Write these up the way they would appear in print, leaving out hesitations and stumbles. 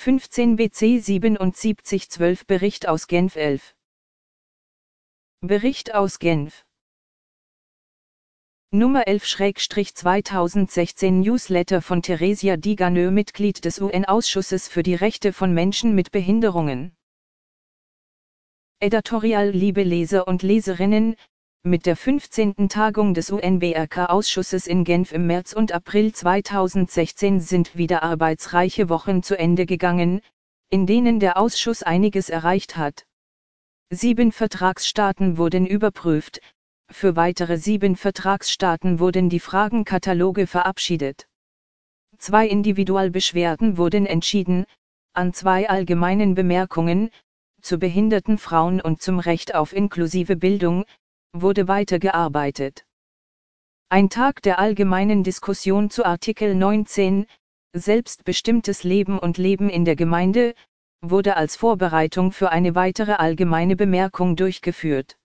15 BC 7712 Bericht aus Genf 11. Bericht aus Genf. Nummer 11/2016 Newsletter von Theresia Diganö, Mitglied des UN-Ausschusses für die Rechte von Menschen mit Behinderungen. Editorial. Liebe Leser und Leserinnen, mit der 15. Tagung des UNWRK-Ausschusses in Genf im März und April 2016 sind wieder arbeitsreiche Wochen zu Ende gegangen, in denen der Ausschuss einiges erreicht hat. 7 Vertragsstaaten wurden überprüft, für weitere 7 Vertragsstaaten wurden die Fragenkataloge verabschiedet. 2 Individualbeschwerden wurden entschieden, an 2 allgemeinen Bemerkungen, zu behinderten Frauen und zum Recht auf inklusive Bildung, wurde weitergearbeitet. Ein Tag der allgemeinen Diskussion zu Artikel 19, selbstbestimmtes Leben und Leben in der Gemeinde, wurde als Vorbereitung für eine weitere allgemeine Bemerkung durchgeführt.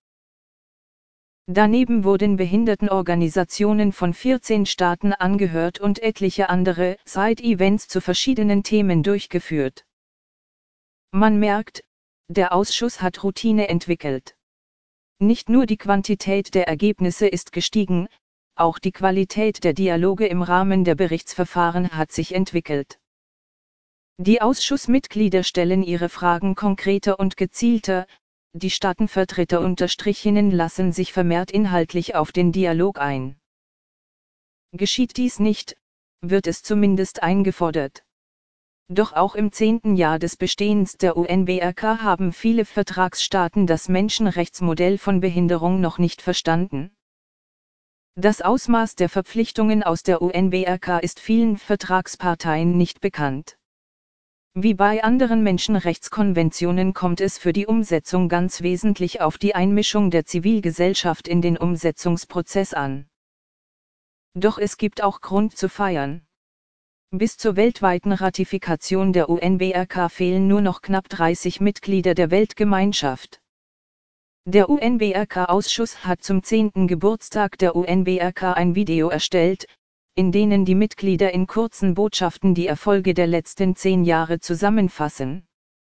Daneben wurden Behindertenorganisationen von 14 Staaten angehört und etliche andere Side-Events zu verschiedenen Themen durchgeführt. Man merkt, der Ausschuss hat Routine entwickelt. Nicht nur die Quantität der Ergebnisse ist gestiegen, auch die Qualität der Dialoge im Rahmen der Berichtsverfahren hat sich entwickelt. Die Ausschussmitglieder stellen ihre Fragen konkreter und gezielter, die Staatenvertreter lassen sich vermehrt inhaltlich auf den Dialog ein. Geschieht dies nicht, wird es zumindest eingefordert. Doch auch im 10. Jahr des Bestehens der UNWRK haben viele Vertragsstaaten das Menschenrechtsmodell von Behinderung noch nicht verstanden. Das Ausmaß der Verpflichtungen aus der UNWRK ist vielen Vertragsparteien nicht bekannt. Wie bei anderen Menschenrechtskonventionen kommt es für die Umsetzung ganz wesentlich auf die Einmischung der Zivilgesellschaft in den Umsetzungsprozess an. Doch es gibt auch Grund zu feiern. Bis zur weltweiten Ratifikation der UNWRK fehlen nur noch knapp 30 Mitglieder der Weltgemeinschaft. Der UNWRK-Ausschuss hat zum 10. Geburtstag der UNWRK ein Video erstellt, in denen die Mitglieder in kurzen Botschaften die Erfolge der letzten 10 Jahre zusammenfassen.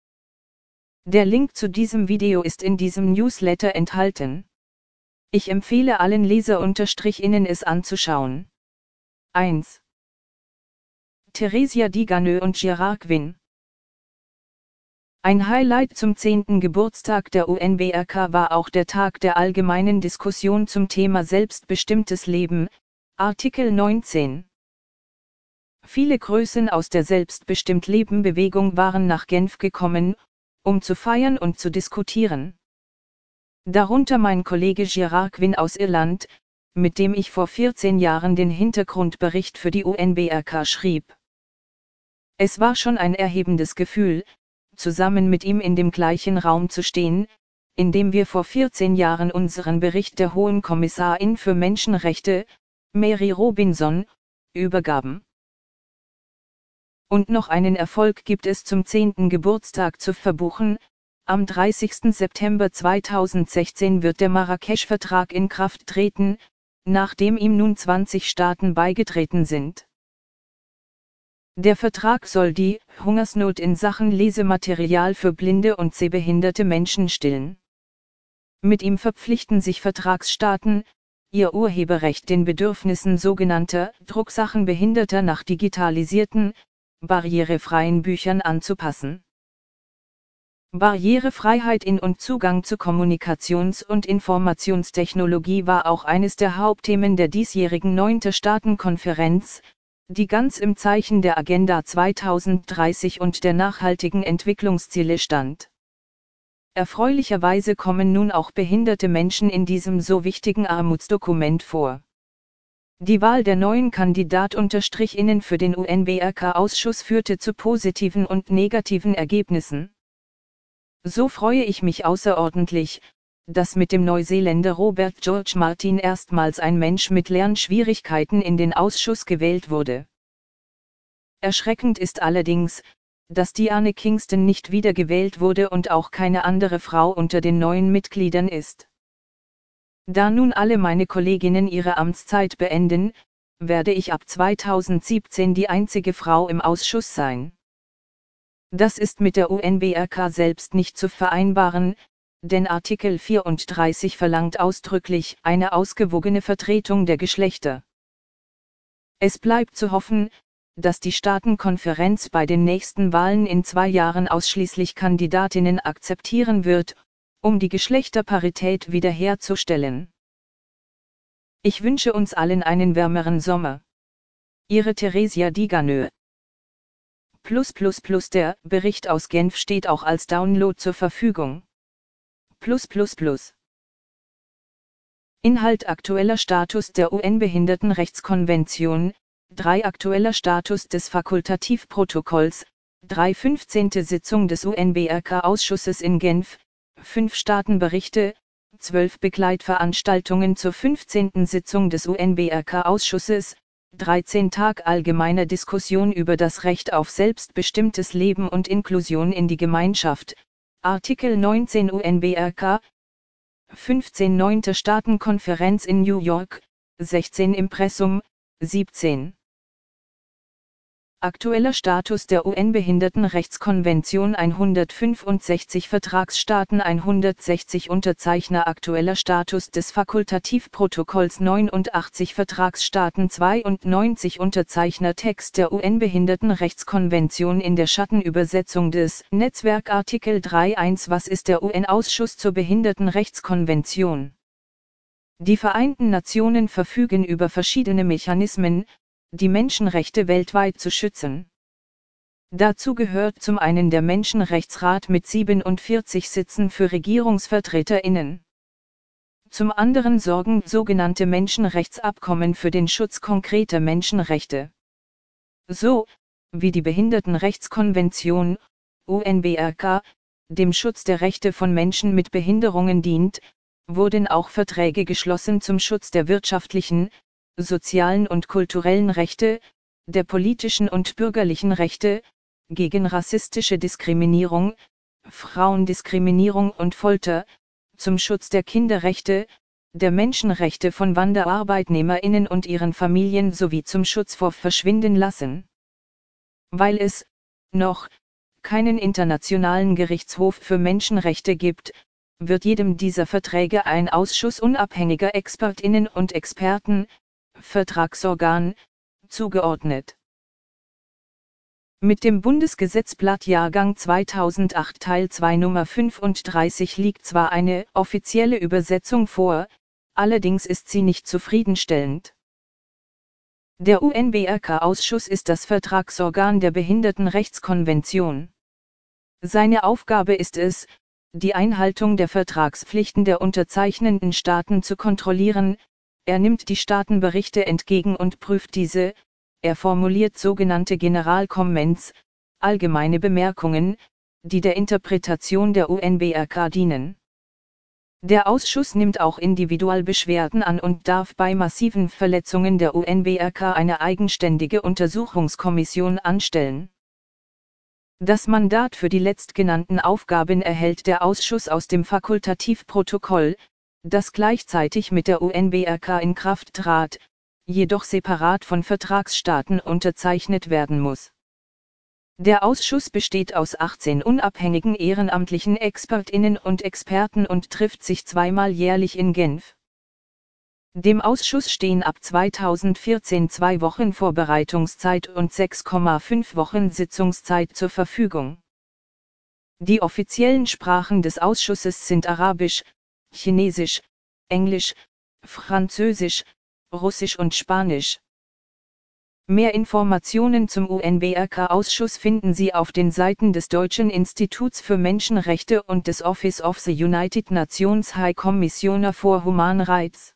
Der Link zu diesem Video ist in diesem Newsletter enthalten. Ich empfehle allen Leser-innen es anzuschauen. 1. Theresia Diganö und Gerard Quinn. Ein Highlight zum 10. Geburtstag der UNWRK war auch der Tag der allgemeinen Diskussion zum Thema selbstbestimmtes Leben, Artikel 19. Viele Größen aus der Selbstbestimmt-Leben-Bewegung waren nach Genf gekommen, um zu feiern und zu diskutieren. Darunter mein Kollege Gerard Quinn aus Irland, mit dem ich vor 14 Jahren den Hintergrundbericht für die UNWRK schrieb. Es war schon ein erhebendes Gefühl, zusammen mit ihm in dem gleichen Raum zu stehen, in dem wir vor 14 Jahren unseren Bericht der Hohen Kommissarin für Menschenrechte, Mary Robinson, übergaben. Und noch einen Erfolg gibt es zum 10. Geburtstag zu verbuchen: am 30. September 2016 wird der Marrakesch-Vertrag in Kraft treten, nachdem ihm nun 20 Staaten beigetreten sind. Der Vertrag soll die Hungersnot in Sachen Lesematerial für blinde und sehbehinderte Menschen stillen. Mit ihm verpflichten sich Vertragsstaaten, ihr Urheberrecht den Bedürfnissen sogenannter Drucksachenbehinderter nach digitalisierten, barrierefreien Büchern anzupassen. Barrierefreiheit in und Zugang zu Kommunikations- und Informationstechnologie war auch eines der Hauptthemen der diesjährigen 9. Staatenkonferenz, die ganz im Zeichen der Agenda 2030 und der nachhaltigen Entwicklungsziele stand. Erfreulicherweise kommen nun auch behinderte Menschen in diesem so wichtigen Armutsdokument vor. Die Wahl der neuen KandidatInnen für den UNWRK-Ausschuss führte zu positiven und negativen Ergebnissen. So freue ich mich außerordentlich, dass mit dem Neuseeländer Robert George Martin erstmals ein Mensch mit Lernschwierigkeiten in den Ausschuss gewählt wurde. Erschreckend ist allerdings, dass Diane Kingston nicht wiedergewählt wurde und auch keine andere Frau unter den neuen Mitgliedern ist. Da nun alle meine Kolleginnen ihre Amtszeit beenden, werde ich ab 2017 die einzige Frau im Ausschuss sein. Das ist mit der UNBRK selbst nicht zu vereinbaren, denn Artikel 34 verlangt ausdrücklich eine ausgewogene Vertretung der Geschlechter. Es bleibt zu hoffen, dass die Staatenkonferenz bei den nächsten Wahlen in 2 Jahren ausschließlich Kandidatinnen akzeptieren wird, um die Geschlechterparität wiederherzustellen. Ich wünsche uns allen einen wärmeren Sommer. Ihre Theresia Diganö. Der Bericht aus Genf steht auch als Download zur Verfügung. Inhalt: aktueller Status der UN-Behindertenrechtskonvention, 3 aktueller Status des Fakultativprotokolls, 3 15. Sitzung des UNBRK-Ausschusses in Genf, 5 Staatenberichte, 12 Begleitveranstaltungen zur 15. Sitzung des UNBRK-Ausschusses, 13 Tag allgemeiner Diskussion über das Recht auf selbstbestimmtes Leben und Inklusion in die Gemeinschaft, Artikel 19 UNBRK, 15 9. Staatenkonferenz in New York, 16 Impressum, 17. Aktueller Status der UN-Behindertenrechtskonvention 165 Vertragsstaaten 160 Unterzeichner aktueller Status des Fakultativprotokolls 89 Vertragsstaaten 92 Unterzeichner Text der UN-Behindertenrechtskonvention in der Schattenübersetzung des Netzwerk Artikel 3.1 Was ist der UN-Ausschuss zur Behindertenrechtskonvention? Die Vereinten Nationen verfügen über verschiedene Mechanismen, die Menschenrechte weltweit zu schützen. Dazu gehört zum einen der Menschenrechtsrat mit 47 Sitzen für RegierungsvertreterInnen. Zum anderen sorgen sogenannte Menschenrechtsabkommen für den Schutz konkreter Menschenrechte. So, wie die Behindertenrechtskonvention, UNBRK, dem Schutz der Rechte von Menschen mit Behinderungen dient, wurden auch Verträge geschlossen zum Schutz der wirtschaftlichen, sozialen und kulturellen Rechte, der politischen und bürgerlichen Rechte, gegen rassistische Diskriminierung, Frauendiskriminierung und Folter, zum Schutz der Kinderrechte, der Menschenrechte von WanderarbeitnehmerInnen und ihren Familien sowie zum Schutz vor Verschwindenlassen. Weil es noch keinen internationalen Gerichtshof für Menschenrechte gibt, wird jedem dieser Verträge ein Ausschuss unabhängiger ExpertInnen und Experten, Vertragsorgan, zugeordnet. Mit dem Bundesgesetzblatt Jahrgang 2008 Teil 2 Nummer 35 liegt zwar eine offizielle Übersetzung vor, allerdings ist sie nicht zufriedenstellend. Der UNBRK-Ausschuss ist das Vertragsorgan der Behindertenrechtskonvention. Seine Aufgabe ist es, die Einhaltung der Vertragspflichten der unterzeichnenden Staaten zu kontrollieren. Er nimmt die Staatenberichte entgegen und prüft diese, er formuliert sogenannte Generalkomments, allgemeine Bemerkungen, die der Interpretation der UNBRK dienen. Der Ausschuss nimmt auch Individualbeschwerden an und darf bei massiven Verletzungen der UNBRK eine eigenständige Untersuchungskommission anstellen. Das Mandat für die letztgenannten Aufgaben erhält der Ausschuss aus dem Fakultativprotokoll, das gleichzeitig mit der UNBRK in Kraft trat, jedoch separat von Vertragsstaaten unterzeichnet werden muss. Der Ausschuss besteht aus 18 unabhängigen ehrenamtlichen ExpertInnen und Experten und trifft sich zweimal jährlich in Genf. Dem Ausschuss stehen ab 2014 2 Wochen Vorbereitungszeit und 6,5 Wochen Sitzungszeit zur Verfügung. Die offiziellen Sprachen des Ausschusses sind Arabisch, Chinesisch, Englisch, Französisch, Russisch und Spanisch. Mehr Informationen zum UNBRK-Ausschuss finden Sie auf den Seiten des Deutschen Instituts für Menschenrechte und des Office of the United Nations High Commissioner for Human Rights.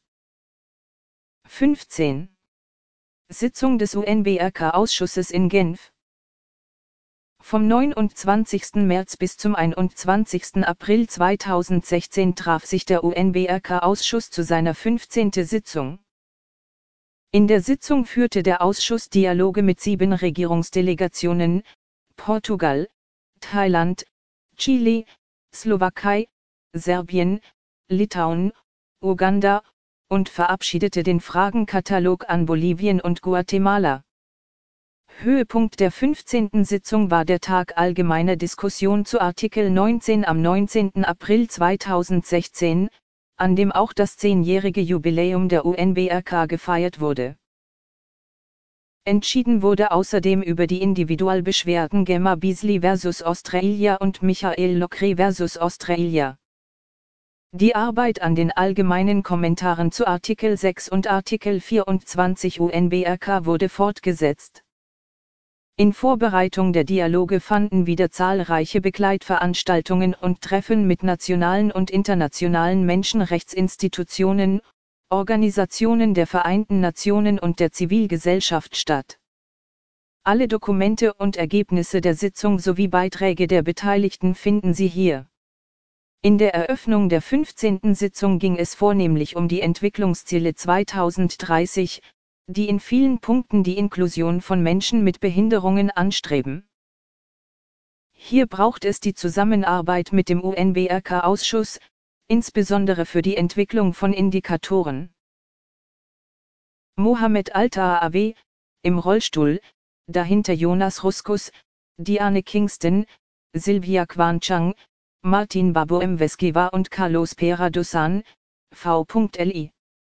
15. Sitzung des UNBRK-Ausschusses in Genf. Vom 29. März bis zum 21. April 2016 traf sich der UNBRK-Ausschuss zu seiner 15. Sitzung. In der Sitzung führte der Ausschuss Dialoge mit 7 Regierungsdelegationen, Portugal, Thailand, Chile, Slowakei, Serbien, Litauen, Uganda, und verabschiedete den Fragenkatalog an Bolivien und Guatemala. Höhepunkt der 15. Sitzung war der Tag allgemeiner Diskussion zu Artikel 19 am 19. April 2016, an dem auch das 10-jährige Jubiläum der UNBRK gefeiert wurde. Entschieden wurde außerdem über die Individualbeschwerden Gemma Beazley vs. Australia und Michael Lockery vs. Australia. Die Arbeit an den allgemeinen Kommentaren zu Artikel 6 und Artikel 24 UNBRK wurde fortgesetzt. In Vorbereitung der Dialoge fanden wieder zahlreiche Begleitveranstaltungen und Treffen mit nationalen und internationalen Menschenrechtsinstitutionen, Organisationen der Vereinten Nationen und der Zivilgesellschaft statt. Alle Dokumente und Ergebnisse der Sitzung sowie Beiträge der Beteiligten finden Sie hier. In der Eröffnung der 15. Sitzung ging es vornehmlich um die Entwicklungsziele 2030, die in vielen Punkten die Inklusion von Menschen mit Behinderungen anstreben. Hier braucht es die Zusammenarbeit mit dem UNBRK-Ausschuss, insbesondere für die Entwicklung von Indikatoren. Mohammed Al-Taawi, im Rollstuhl, dahinter Jonas Ruskus, Diane Kingston, Sylvia Kwanchang, Martin Babu Mweskiwa und Carlos Pera Dusan, v.li.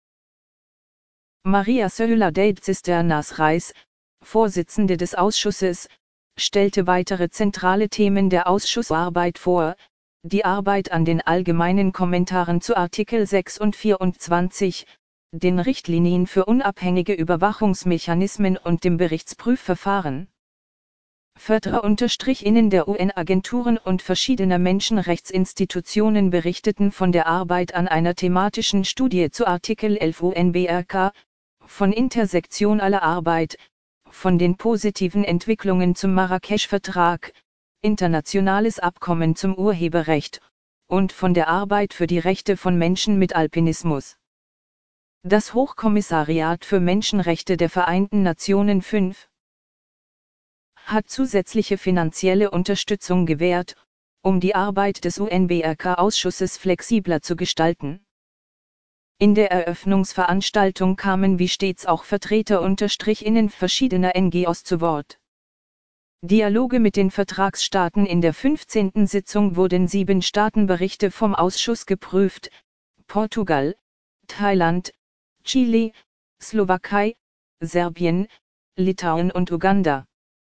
Maria Söhler-Dade Cisternas Reis, Vorsitzende des Ausschusses, stellte weitere zentrale Themen der Ausschussarbeit vor, die Arbeit an den allgemeinen Kommentaren zu Artikel 6 und 24, den Richtlinien für unabhängige Überwachungsmechanismen und dem Berichtsprüfverfahren. VertreterInnen der UN-Agenturen und verschiedener Menschenrechtsinstitutionen berichteten von der Arbeit an einer thematischen Studie zu Artikel 11 UNBRK, von intersektionaler Arbeit, von den positiven Entwicklungen zum Marrakesch-Vertrag, internationales Abkommen zum Urheberrecht, und von der Arbeit für die Rechte von Menschen mit Alpinismus. Das Hochkommissariat für Menschenrechte der Vereinten Nationen 5 hat zusätzliche finanzielle Unterstützung gewährt, um die Arbeit des UNBRK-Ausschusses flexibler zu gestalten. In der Eröffnungsveranstaltung kamen wie stets auch VertreterInnen verschiedener NGOs zu Wort. Dialoge mit den Vertragsstaaten. In der 15. Sitzung wurden 7 Staatenberichte vom Ausschuss geprüft: Portugal, Thailand, Chile, Slowakei, Serbien, Litauen und Uganda.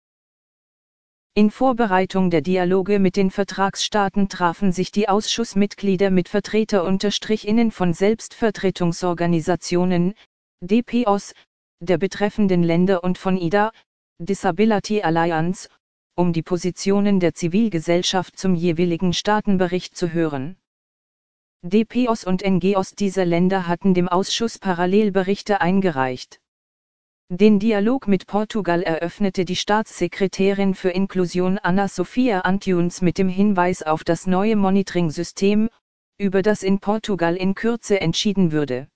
In Vorbereitung der Dialoge mit den Vertragsstaaten trafen sich die Ausschussmitglieder mit VertreterInnen von Selbstvertretungsorganisationen, DPOs, der betreffenden Länder und von IDA, Disability Alliance, um die Positionen der Zivilgesellschaft zum jeweiligen Staatenbericht zu hören. DPOs und NGOs dieser Länder hatten dem Ausschuss Parallelberichte eingereicht. Den Dialog mit Portugal eröffnete die Staatssekretärin für Inklusion Ana Sofia Antunes mit dem Hinweis auf das neue Monitoring-System, über das in Portugal in Kürze entschieden würde.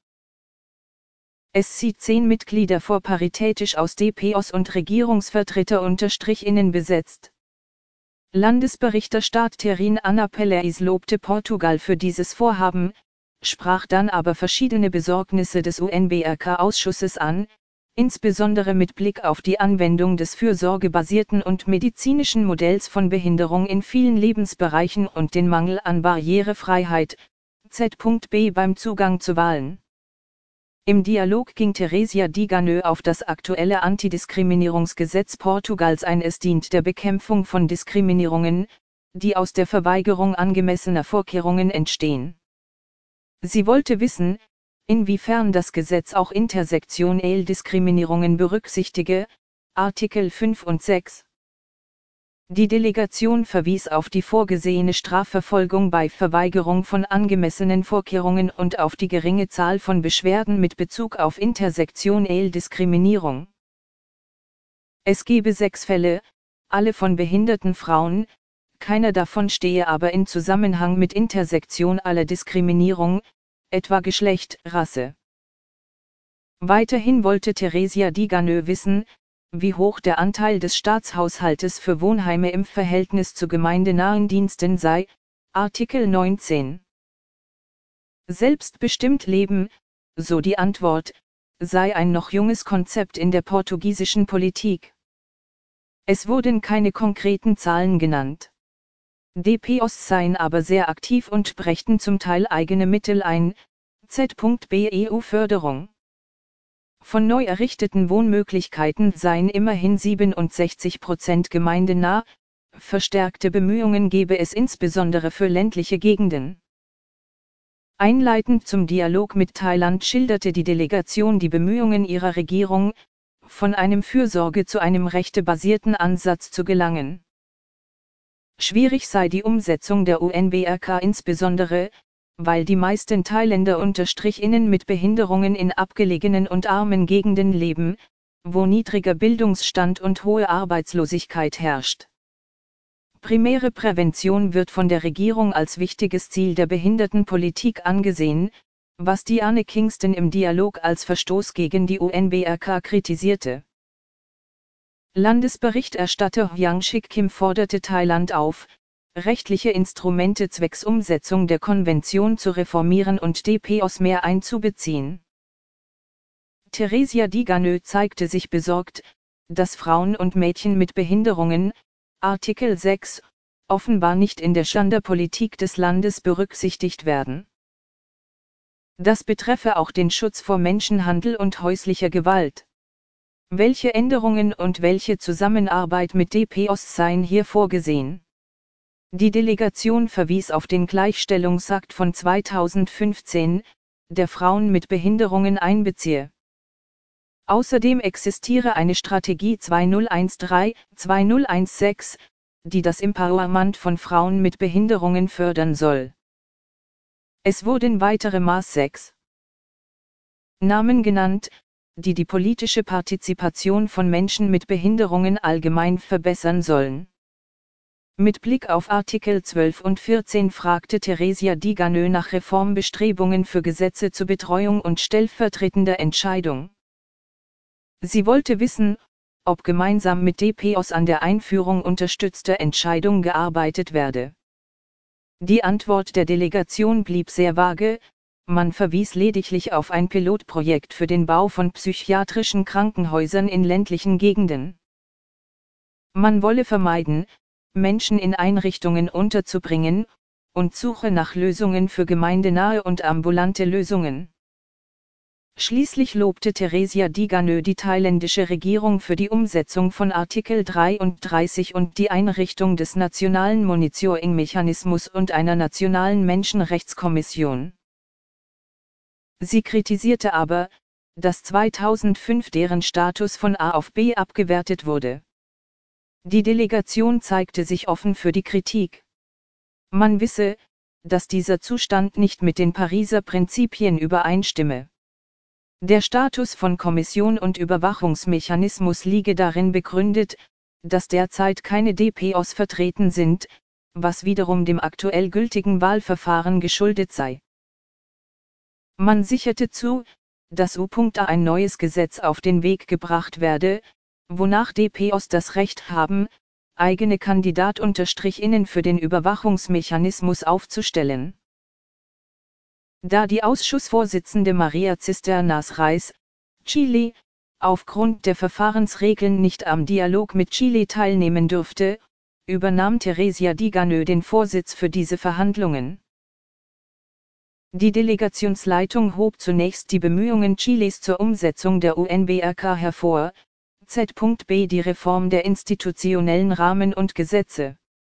Es sieht 10 Mitglieder vor, paritätisch aus DPOs und Regierungsvertreter-Innen besetzt. Landesberichterstatterin Ana Peleis lobte Portugal für dieses Vorhaben, sprach dann aber verschiedene Besorgnisse des UNBRK-Ausschusses an, insbesondere mit Blick auf die Anwendung des fürsorgebasierten und medizinischen Modells von Behinderung in vielen Lebensbereichen und den Mangel an Barrierefreiheit, z.B. beim Zugang zu Wahlen. Im Dialog ging Teresia Diganö auf das aktuelle Antidiskriminierungsgesetz Portugals ein. Es dient der Bekämpfung von Diskriminierungen, die aus der Verweigerung angemessener Vorkehrungen entstehen. Sie wollte wissen, inwiefern das Gesetz auch intersektionelle Diskriminierungen berücksichtige, Artikel 5 und 6. Die Delegation verwies auf die vorgesehene Strafverfolgung bei Verweigerung von angemessenen Vorkehrungen und auf die geringe Zahl von Beschwerden mit Bezug auf intersektionelle Diskriminierung. Es gebe 6 Fälle, alle von behinderten Frauen, keiner davon stehe aber in Zusammenhang mit intersektionaler Diskriminierung, etwa Geschlecht, Rasse. Weiterhin wollte Teresia Diganö wissen, wie hoch der Anteil des Staatshaushaltes für Wohnheime im Verhältnis zu gemeindenahen Diensten sei, Artikel 19. Selbstbestimmt leben, so die Antwort, sei ein noch junges Konzept in der portugiesischen Politik. Es wurden keine konkreten Zahlen genannt. DPOs seien aber sehr aktiv und brächten zum Teil eigene Mittel ein, z.BEU-Förderung. Von neu errichteten Wohnmöglichkeiten seien immerhin 67% gemeindenah, verstärkte Bemühungen gebe es insbesondere für ländliche Gegenden. Einleitend zum Dialog mit Thailand schilderte die Delegation die Bemühungen ihrer Regierung, von einem Fürsorge zu einem rechtebasierten Ansatz zu gelangen. Schwierig sei die Umsetzung der UNBRK insbesondere, weil die meisten Thailänder _innen mit Behinderungen in abgelegenen und armen Gegenden leben, wo niedriger Bildungsstand und hohe Arbeitslosigkeit herrscht. Primäre Prävention wird von der Regierung als wichtiges Ziel der Behindertenpolitik angesehen, was Diane Kingston im Dialog als Verstoß gegen die UNBRK kritisierte. Landesberichterstatter Yang Shik Kim forderte Thailand auf, rechtliche Instrumente zwecks Umsetzung der Konvention zu reformieren und DPOs mehr einzubeziehen. Theresia Diganö zeigte sich besorgt, dass Frauen und Mädchen mit Behinderungen, Artikel 6, offenbar nicht in der Genderpolitik des Landes berücksichtigt werden. Das betreffe auch den Schutz vor Menschenhandel und häuslicher Gewalt. Welche Änderungen und welche Zusammenarbeit mit DPOs seien hier vorgesehen? Die Delegation verwies auf den Gleichstellungsakt von 2015, der Frauen mit Behinderungen einbeziehe. Außerdem existiere eine Strategie 2013-2016, die das Empowerment von Frauen mit Behinderungen fördern soll. Es wurden weitere Maßnahmen genannt, die die politische Partizipation von Menschen mit Behinderungen allgemein verbessern sollen. Mit Blick auf Artikel 12 und 14 fragte Theresia Diganö nach Reformbestrebungen für Gesetze zur Betreuung und stellvertretender Entscheidung. Sie wollte wissen, ob gemeinsam mit DPOs an der Einführung unterstützter Entscheidung gearbeitet werde. Die Antwort der Delegation blieb sehr vage, man verwies lediglich auf ein Pilotprojekt für den Bau von psychiatrischen Krankenhäusern in ländlichen Gegenden. Man wolle vermeiden, Menschen in Einrichtungen unterzubringen, und suche nach Lösungen für gemeindenahe und ambulante Lösungen. Schließlich lobte Theresia Diganö die thailändische Regierung für die Umsetzung von Artikel 33 und die Einrichtung des nationalen Monitoring-Mechanismus und einer nationalen Menschenrechtskommission. Sie kritisierte aber, dass 2005 deren Status von A auf B abgewertet wurde. Die Delegation zeigte sich offen für die Kritik. Man wisse, dass dieser Zustand nicht mit den Pariser Prinzipien übereinstimme. Der Status von Kommission und Überwachungsmechanismus liege darin begründet, dass derzeit keine DPOs vertreten sind, was wiederum dem aktuell gültigen Wahlverfahren geschuldet sei. Man sicherte zu, dass U.A. ein neues Gesetz auf den Weg gebracht werde, wonach DPOs das Recht haben, eigene Kandidat-innen für den Überwachungsmechanismus aufzustellen. Da die Ausschussvorsitzende Maria Cisternas Reis, Chile, aufgrund der Verfahrensregeln nicht am Dialog mit Chile teilnehmen dürfte, übernahm Theresia Diganö den Vorsitz für diese Verhandlungen. Die Delegationsleitung hob zunächst die Bemühungen Chiles zur Umsetzung der UNBRK hervor, z.B. die Reform der institutionellen Rahmen und Gesetze.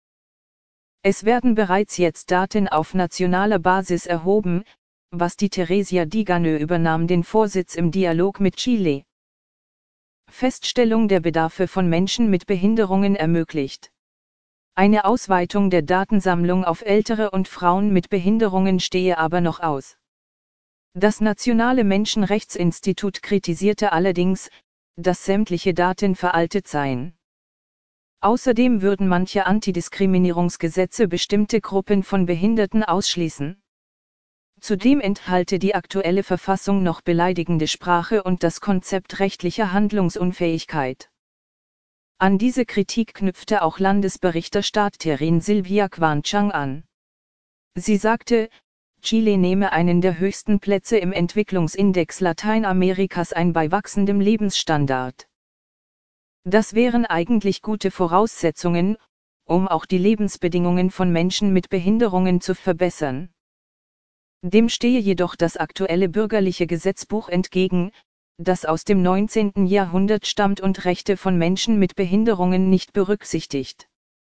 Es werden bereits jetzt Daten auf nationaler Basis erhoben, was die Theresia Diganö übernahm den Vorsitz im Dialog mit Chile. Feststellung der Bedarfe von Menschen mit Behinderungen ermöglicht. Eine Ausweitung der Datensammlung auf Ältere und Frauen mit Behinderungen stehe aber noch aus. Das Nationale Menschenrechtsinstitut kritisierte allerdings, dass sämtliche Daten veraltet seien. Außerdem würden manche Antidiskriminierungsgesetze bestimmte Gruppen von Behinderten ausschließen. Zudem enthalte die aktuelle Verfassung noch beleidigende Sprache und das Konzept rechtlicher Handlungsunfähigkeit. An diese Kritik knüpfte auch Landesberichterstatterin Silvia Kwanchang an. Sie sagte, Chile nehme einen der höchsten Plätze im Entwicklungsindex Lateinamerikas ein bei wachsendem Lebensstandard. Das wären eigentlich gute Voraussetzungen, um auch die Lebensbedingungen von Menschen mit Behinderungen zu verbessern. Dem stehe jedoch das aktuelle bürgerliche Gesetzbuch entgegen, das aus dem 19. Jahrhundert stammt und Rechte von Menschen mit Behinderungen nicht berücksichtigt.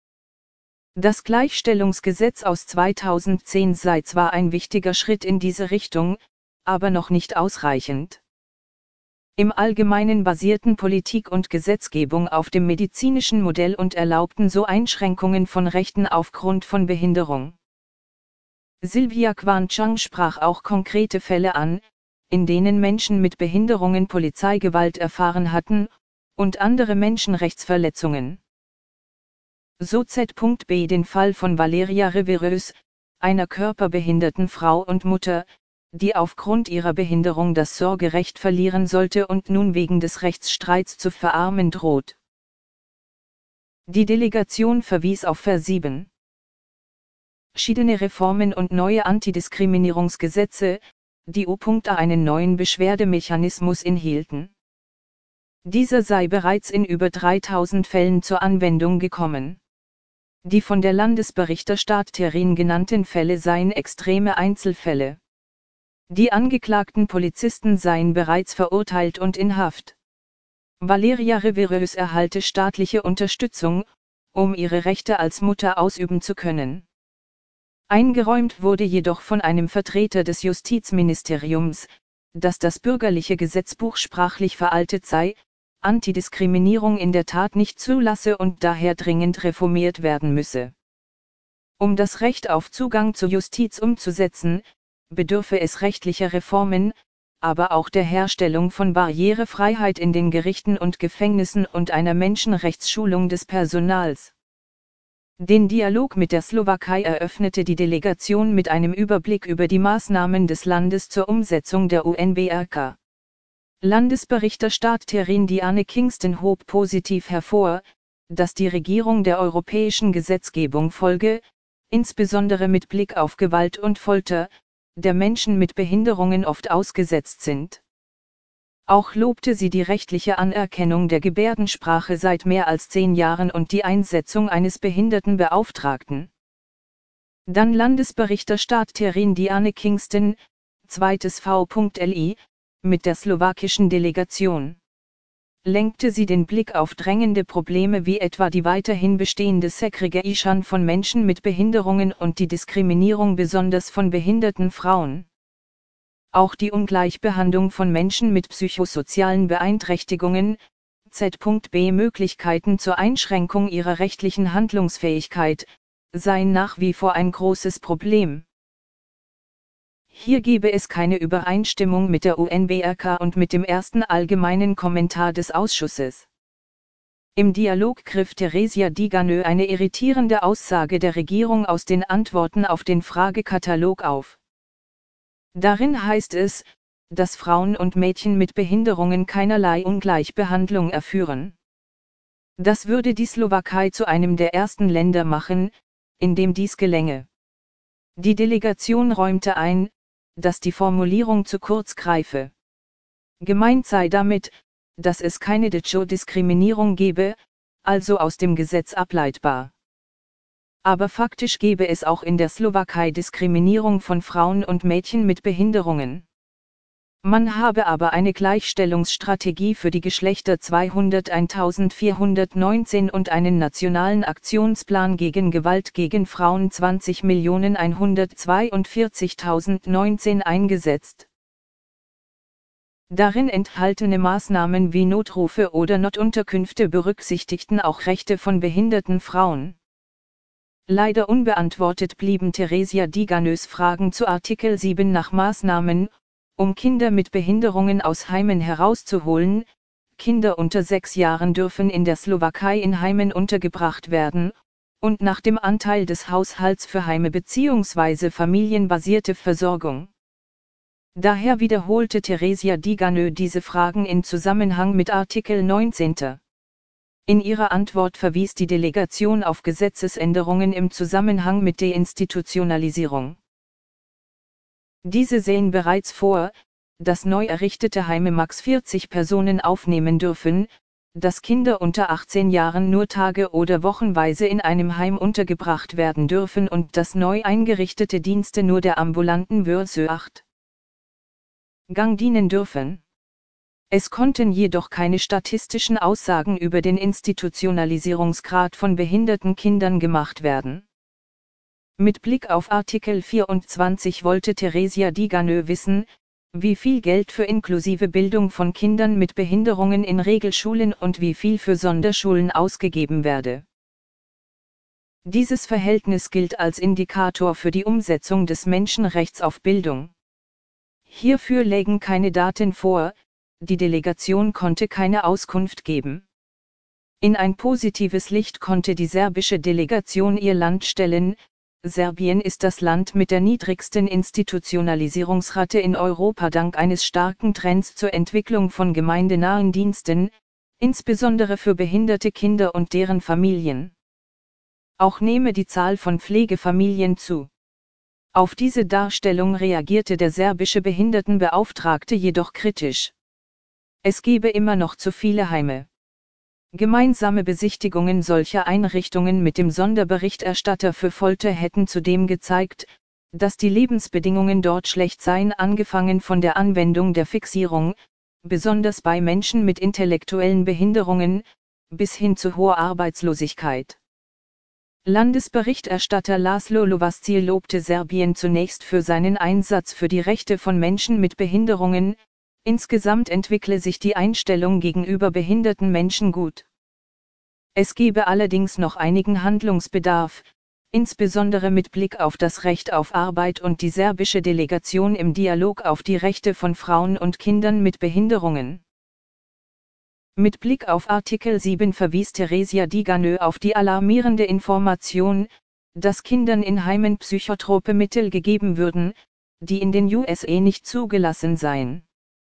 Das Gleichstellungsgesetz aus 2010 sei zwar ein wichtiger Schritt in diese Richtung, aber noch nicht ausreichend. Im Allgemeinen basierten Politik und Gesetzgebung auf dem medizinischen Modell und erlaubten so Einschränkungen von Rechten aufgrund von Behinderung. Sylvia Kwan-Chang sprach auch konkrete Fälle an, in denen Menschen mit Behinderungen Polizeigewalt erfahren hatten, und andere Menschenrechtsverletzungen. So Z.B. den Fall von Valeria Riveros, einer körperbehinderten Frau und Mutter, die aufgrund ihrer Behinderung das Sorgerecht verlieren sollte und nun wegen des Rechtsstreits zu verarmen droht. Die Delegation verwies auf Vers 7. Verschiedene Reformen und neue Antidiskriminierungsgesetze, die U.A. einen neuen Beschwerdemechanismus enthielten. Dieser sei bereits in über 3000 Fällen zur Anwendung gekommen. Die von der Landesberichterstatterin genannten Fälle seien extreme Einzelfälle. Die angeklagten Polizisten seien bereits verurteilt und in Haft. Valeria Riveros erhalte staatliche Unterstützung, um ihre Rechte als Mutter ausüben zu können. Eingeräumt wurde jedoch von einem Vertreter des Justizministeriums, dass das bürgerliche Gesetzbuch sprachlich veraltet sei, Antidiskriminierung in der Tat nicht zulasse und daher dringend reformiert werden müsse. Um das Recht auf Zugang zur Justiz umzusetzen, bedürfe es rechtlicher Reformen, aber auch der Herstellung von Barrierefreiheit in den Gerichten und Gefängnissen und einer Menschenrechtsschulung des Personals. Den Dialog mit der Slowakei eröffnete die Delegation mit einem Überblick über die Maßnahmen des Landes zur Umsetzung der UNBRK. Landesberichterstatterin Diane Kingston hob positiv hervor, dass die Regierung der europäischen Gesetzgebung folge, insbesondere mit Blick auf Gewalt und Folter, der Menschen mit Behinderungen oft ausgesetzt sind. Auch lobte sie die rechtliche Anerkennung der Gebärdensprache seit mehr als 10 Jahren und die Einsetzung eines Behindertenbeauftragten. Dann Landesberichterstatterin Diane Kingston, 2. V.Li, mit der slowakischen Delegation. Lenkte sie den Blick auf drängende Probleme wie etwa die weiterhin bestehende Segregation von Menschen mit Behinderungen und die Diskriminierung besonders von behinderten Frauen. Auch die Ungleichbehandlung von Menschen mit psychosozialen Beeinträchtigungen, Z.B. Möglichkeiten zur Einschränkung ihrer rechtlichen Handlungsfähigkeit, seien nach wie vor ein großes Problem. Hier gebe es keine Übereinstimmung mit der UNBRK und mit dem ersten allgemeinen Kommentar des Ausschusses. Im Dialog griff Theresia Diganö eine irritierende Aussage der Regierung aus den Antworten auf den Fragekatalog auf. Darin heißt es, dass Frauen und Mädchen mit Behinderungen keinerlei Ungleichbehandlung erführen. Das würde die Slowakei zu einem der ersten Länder machen, in dem dies gelänge. Die Delegation räumte ein, dass die Formulierung zu kurz greife. Gemeint sei damit, dass es keine Diskriminierung gebe, also aus dem Gesetz ableitbar. Aber faktisch gebe es auch in der Slowakei Diskriminierung von Frauen und Mädchen mit Behinderungen. Man habe aber eine Gleichstellungsstrategie für die Geschlechter 201.419 und einen nationalen Aktionsplan gegen Gewalt gegen Frauen 20.142.019 eingesetzt. Darin enthaltene Maßnahmen wie Notrufe oder Notunterkünfte berücksichtigten auch Rechte von behinderten Frauen. Leider unbeantwortet blieben Theresia Diganös Fragen zu Artikel 7 nach Maßnahmen, um Kinder mit Behinderungen aus Heimen herauszuholen. Kinder unter 6 Jahren dürfen in der Slowakei in Heimen untergebracht werden, und nach dem Anteil des Haushalts für Heime bzw. familienbasierte Versorgung. Daher wiederholte Theresia Diganö diese Fragen in Zusammenhang mit Artikel 19. In ihrer Antwort verwies die Delegation auf Gesetzesänderungen im Zusammenhang mit Deinstitutionalisierung. Diese sehen bereits vor, dass neu errichtete Heime max 40 Personen aufnehmen dürfen, dass Kinder unter 18 Jahren nur tage- oder wochenweise in einem Heim untergebracht werden dürfen und dass neu eingerichtete Dienste nur der ambulanten Gang dienen dürfen. Es konnten jedoch keine statistischen Aussagen über den Institutionalisierungsgrad von behinderten Kindern gemacht werden. Mit Blick auf Artikel 24 wollte Theresia Di Ganő wissen, wie viel Geld für inklusive Bildung von Kindern mit Behinderungen in Regelschulen und wie viel für Sonderschulen ausgegeben werde. Dieses Verhältnis gilt als Indikator für die Umsetzung des Menschenrechts auf Bildung. Hierfür lägen keine Daten vor, die Delegation konnte keine Auskunft geben. In ein positives Licht konnte die serbische Delegation ihr Land stellen. Serbien ist das Land mit der niedrigsten Institutionalisierungsrate in Europa dank eines starken Trends zur Entwicklung von gemeindenahen Diensten, insbesondere für behinderte Kinder und deren Familien. Auch nehme die Zahl von Pflegefamilien zu. Auf diese Darstellung reagierte der serbische Behindertenbeauftragte jedoch kritisch. Es gebe immer noch zu viele Heime. Gemeinsame Besichtigungen solcher Einrichtungen mit dem Sonderberichterstatter für Folter hätten zudem gezeigt, dass die Lebensbedingungen dort schlecht seien, angefangen von der Anwendung der Fixierung, besonders bei Menschen mit intellektuellen Behinderungen, bis hin zu hoher Arbeitslosigkeit. Landesberichterstatter Laszlo Lovastil lobte Serbien zunächst für seinen Einsatz für die Rechte von Menschen mit Behinderungen. Insgesamt entwickle sich die Einstellung gegenüber behinderten Menschen gut. Es gebe allerdings noch einigen Handlungsbedarf, insbesondere mit Blick auf das Recht auf Arbeit und die serbische Delegation im Dialog auf die Rechte von Frauen und Kindern mit Behinderungen. Mit Blick auf Artikel 7 verwies Theresia Di Ganő auf die alarmierende Information, dass Kindern in Heimen psychotrope Mittel gegeben würden, die in den USA nicht zugelassen seien.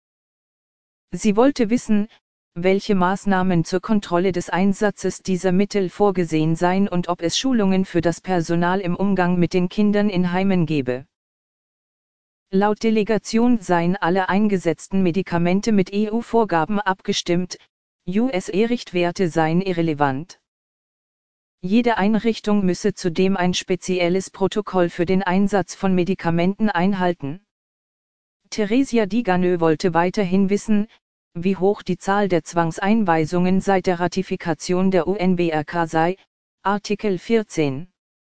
Sie wollte wissen, welche Maßnahmen zur Kontrolle des Einsatzes dieser Mittel vorgesehen seien und ob es Schulungen für das Personal im Umgang mit den Kindern in Heimen gebe. Laut Delegation seien alle eingesetzten Medikamente mit EU-Vorgaben abgestimmt, USA-Richtwerte seien irrelevant. Jede Einrichtung müsse zudem ein spezielles Protokoll für den Einsatz von Medikamenten einhalten. Theresia Di Ganő wollte weiterhin wissen, wie hoch die Zahl der Zwangseinweisungen seit der Ratifikation der UNBRK sei, Artikel 14.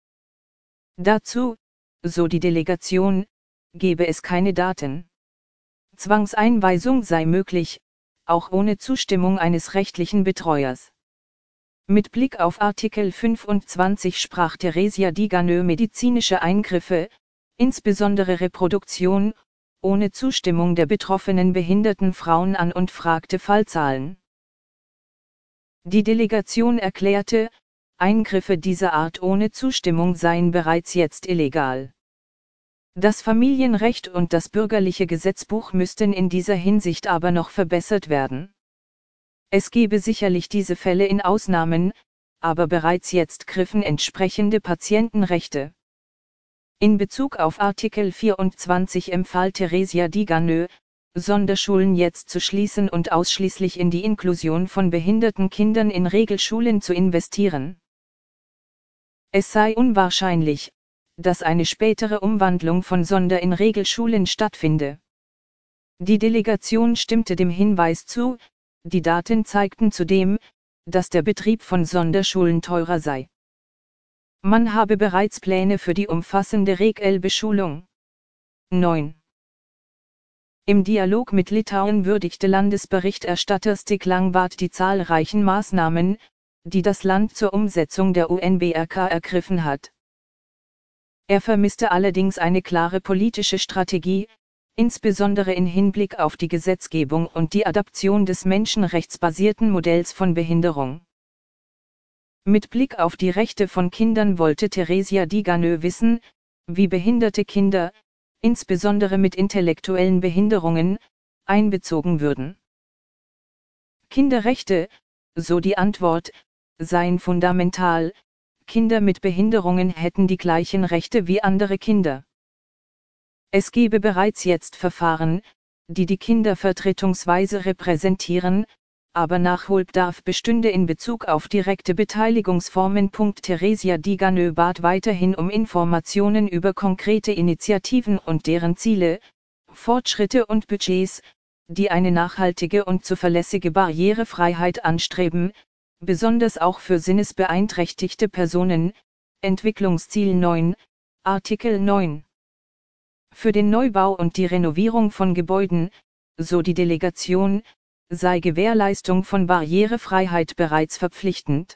Dazu, so die Delegation, gebe es keine Daten. Zwangseinweisung sei möglich, auch ohne Zustimmung eines rechtlichen Betreuers. Mit Blick auf Artikel 25 sprach Theresia Di Ganő medizinische Eingriffe, insbesondere Reproduktion, ohne Zustimmung der betroffenen behinderten Frauen an und fragte Fallzahlen. Die Delegation erklärte, Eingriffe dieser Art ohne Zustimmung seien bereits jetzt illegal. Das Familienrecht und das bürgerliche Gesetzbuch müssten in dieser Hinsicht aber noch verbessert werden. Es gebe sicherlich diese Fälle in Ausnahmen, aber bereits jetzt griffen entsprechende Patientenrechte. In Bezug auf Artikel 24 empfahl Theresia Di Ganő, Sonderschulen jetzt zu schließen und ausschließlich in die Inklusion von behinderten Kindern in Regelschulen zu investieren. Es sei unwahrscheinlich, dass eine spätere Umwandlung von Sonder- in Regelschulen stattfinde. Die Delegation stimmte dem Hinweis zu, die Daten zeigten zudem, dass der Betrieb von Sonderschulen teurer sei. Man habe bereits Pläne für die umfassende Regel-Beschulung. 9. Im Dialog mit Litauen würdigte Landesberichterstatter Stig Langvaat die zahlreichen Maßnahmen, die das Land zur Umsetzung der UNBRK ergriffen hat. Er vermisste allerdings eine klare politische Strategie, insbesondere in Hinblick auf die Gesetzgebung und die Adaption des menschenrechtsbasierten Modells von Behinderung. Mit Blick auf die Rechte von Kindern wollte Theresia Di Ganő wissen, wie behinderte Kinder, insbesondere mit intellektuellen Behinderungen, einbezogen würden. Kinderrechte, so die Antwort, seien fundamental, Kinder mit Behinderungen hätten die gleichen Rechte wie andere Kinder. Es gebe bereits jetzt Verfahren, die die Kinder vertretungsweise repräsentieren, aber Nachholbedarf bestünde in Bezug auf direkte Beteiligungsformen. Theresia Diganö bat weiterhin um Informationen über konkrete Initiativen und deren Ziele, Fortschritte und Budgets, die eine nachhaltige und zuverlässige Barrierefreiheit anstreben, besonders auch für sinnesbeeinträchtigte Personen. Entwicklungsziel 9, Artikel 9. Für den Neubau und die Renovierung von Gebäuden, so die Delegation, sei Gewährleistung von Barrierefreiheit bereits verpflichtend.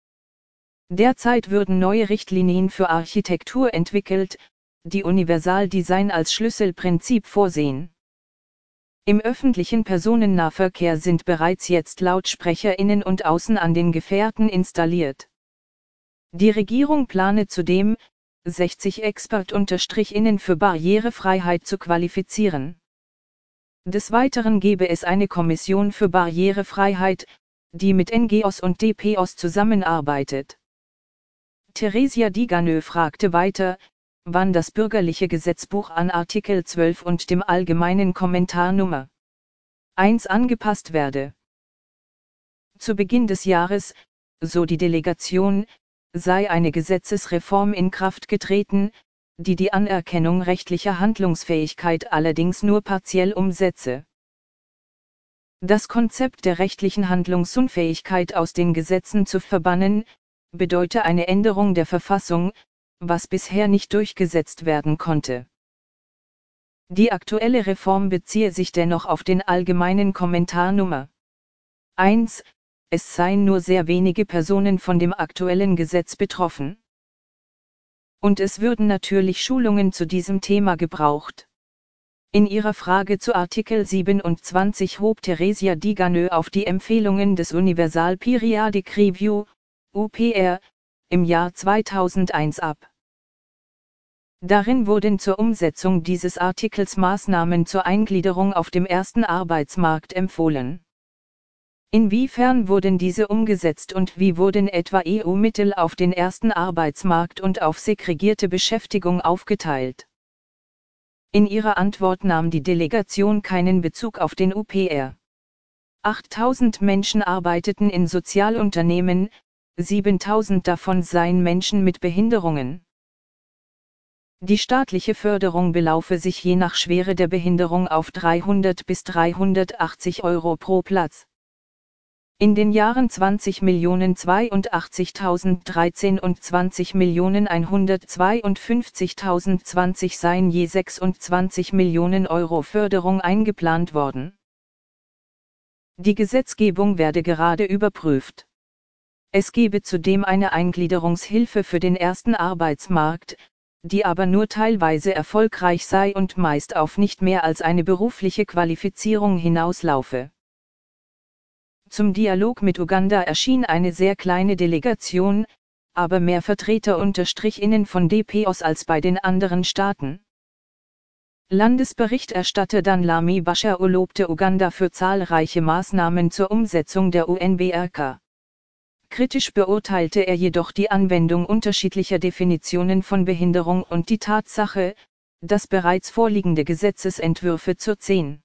Derzeit würden neue Richtlinien für Architektur entwickelt, die Universaldesign als Schlüsselprinzip vorsehen. Im öffentlichen Personennahverkehr sind bereits jetzt Lautsprecher innen und außen an den Gefährten installiert. Die Regierung plane zudem, 60 ExpertInnen für Barrierefreiheit zu qualifizieren. Des Weiteren gebe es eine Kommission für Barrierefreiheit, die mit NGOs und DPOs zusammenarbeitet. Theresia Diganö fragte weiter, wann das bürgerliche Gesetzbuch an Artikel 12 und dem allgemeinen Kommentar Nummer 1 angepasst werde. Zu Beginn des Jahres, so die Delegation, sei eine Gesetzesreform in Kraft getreten, die die Anerkennung rechtlicher Handlungsfähigkeit allerdings nur partiell umsetze. Das Konzept der rechtlichen Handlungsunfähigkeit aus den Gesetzen zu verbannen, bedeute eine Änderung der Verfassung, was bisher nicht durchgesetzt werden konnte. Die aktuelle Reform beziehe sich dennoch auf den allgemeinen Kommentar Nummer 1, es seien nur sehr wenige Personen von dem aktuellen Gesetz betroffen. Und es würden natürlich Schulungen zu diesem Thema gebraucht. In ihrer Frage zu Artikel 27 hob Theresia Diganö auf die Empfehlungen des Universal Periodic Review, UPR, im Jahr 2001 ab. Darin wurden zur Umsetzung dieses Artikels Maßnahmen zur Eingliederung auf dem ersten Arbeitsmarkt empfohlen. Inwiefern wurden diese umgesetzt und wie wurden etwa EU-Mittel auf den ersten Arbeitsmarkt und auf segregierte Beschäftigung aufgeteilt? In ihrer Antwort nahm die Delegation keinen Bezug auf den UPR. 8000 Menschen arbeiteten in Sozialunternehmen, 7000 davon seien Menschen mit Behinderungen. Die staatliche Förderung belaufe sich je nach Schwere der Behinderung auf 300 bis 380 € pro Platz. In den Jahren 20.082.013 und 20.152.020 seien je 26 Millionen € Förderung eingeplant worden. Die Gesetzgebung werde gerade überprüft. Es gebe zudem eine Eingliederungshilfe für den ersten Arbeitsmarkt, die aber nur teilweise erfolgreich sei und meist auf nicht mehr als eine berufliche Qualifizierung hinauslaufe. Zum Dialog mit Uganda erschien eine sehr kleine Delegation, aber mehr VertreterInnen von DPOs als bei den anderen Staaten. Landesberichterstatter Danlami Bashaw lobte Uganda für zahlreiche Maßnahmen zur Umsetzung der UNBRK. Kritisch beurteilte er jedoch die Anwendung unterschiedlicher Definitionen von Behinderung und die Tatsache, dass bereits vorliegende Gesetzesentwürfe zur 10.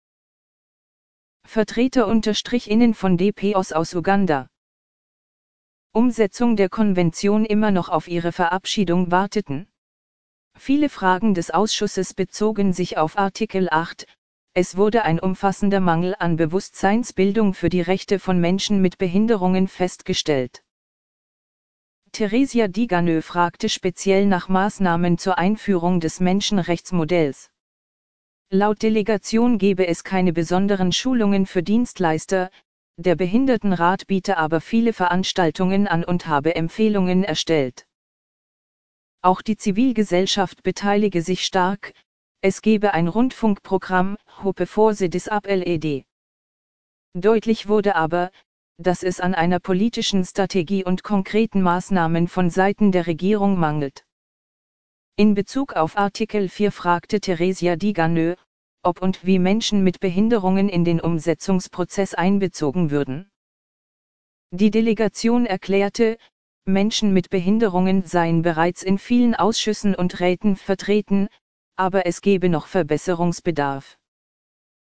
VertreterInnen von DPOs aus Uganda Umsetzung der Konvention immer noch auf ihre Verabschiedung warteten. Viele Fragen des Ausschusses bezogen sich auf Artikel 8, es wurde ein umfassender Mangel an Bewusstseinsbildung für die Rechte von Menschen mit Behinderungen festgestellt. Theresia Diganö fragte speziell nach Maßnahmen zur Einführung des Menschenrechtsmodells. Laut Delegation gebe es keine besonderen Schulungen für Dienstleister, der Behindertenrat biete aber viele Veranstaltungen an und habe Empfehlungen erstellt. Auch die Zivilgesellschaft beteilige sich stark, es gebe ein Rundfunkprogramm, Hope for the Disabled. Deutlich wurde aber, dass es an einer politischen Strategie und konkreten Maßnahmen von Seiten der Regierung mangelt. In Bezug auf Artikel 4 fragte Theresia Diganö, ob und wie Menschen mit Behinderungen in den Umsetzungsprozess einbezogen würden. Die Delegation erklärte, Menschen mit Behinderungen seien bereits in vielen Ausschüssen und Räten vertreten, aber es gebe noch Verbesserungsbedarf.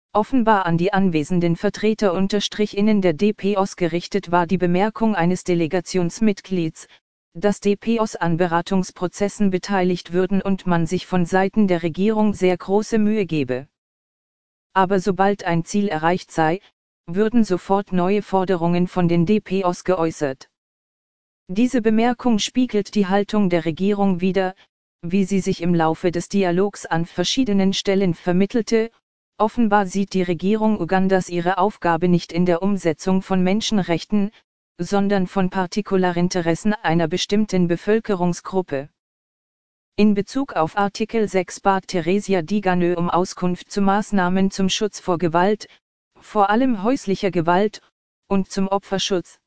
Offenbar an die anwesenden Vertreter-innen der DPOS gerichtet war die Bemerkung eines Delegationsmitglieds, dass DPOS an Beratungsprozessen beteiligt würden und man sich von Seiten der Regierung sehr große Mühe gebe. Aber sobald ein Ziel erreicht sei, würden sofort neue Forderungen von den DPOS geäußert. Diese Bemerkung spiegelt die Haltung der Regierung wider, wie sie sich im Laufe des Dialogs an verschiedenen Stellen vermittelte. Offenbar sieht die Regierung Ugandas ihre Aufgabe nicht in der Umsetzung von Menschenrechten, sondern von Partikularinteressen einer bestimmten Bevölkerungsgruppe. In Bezug auf Artikel 6 bat Theresia Digano um Auskunft zu Maßnahmen zum Schutz vor Gewalt, vor allem häuslicher Gewalt, und zum Opferschutz.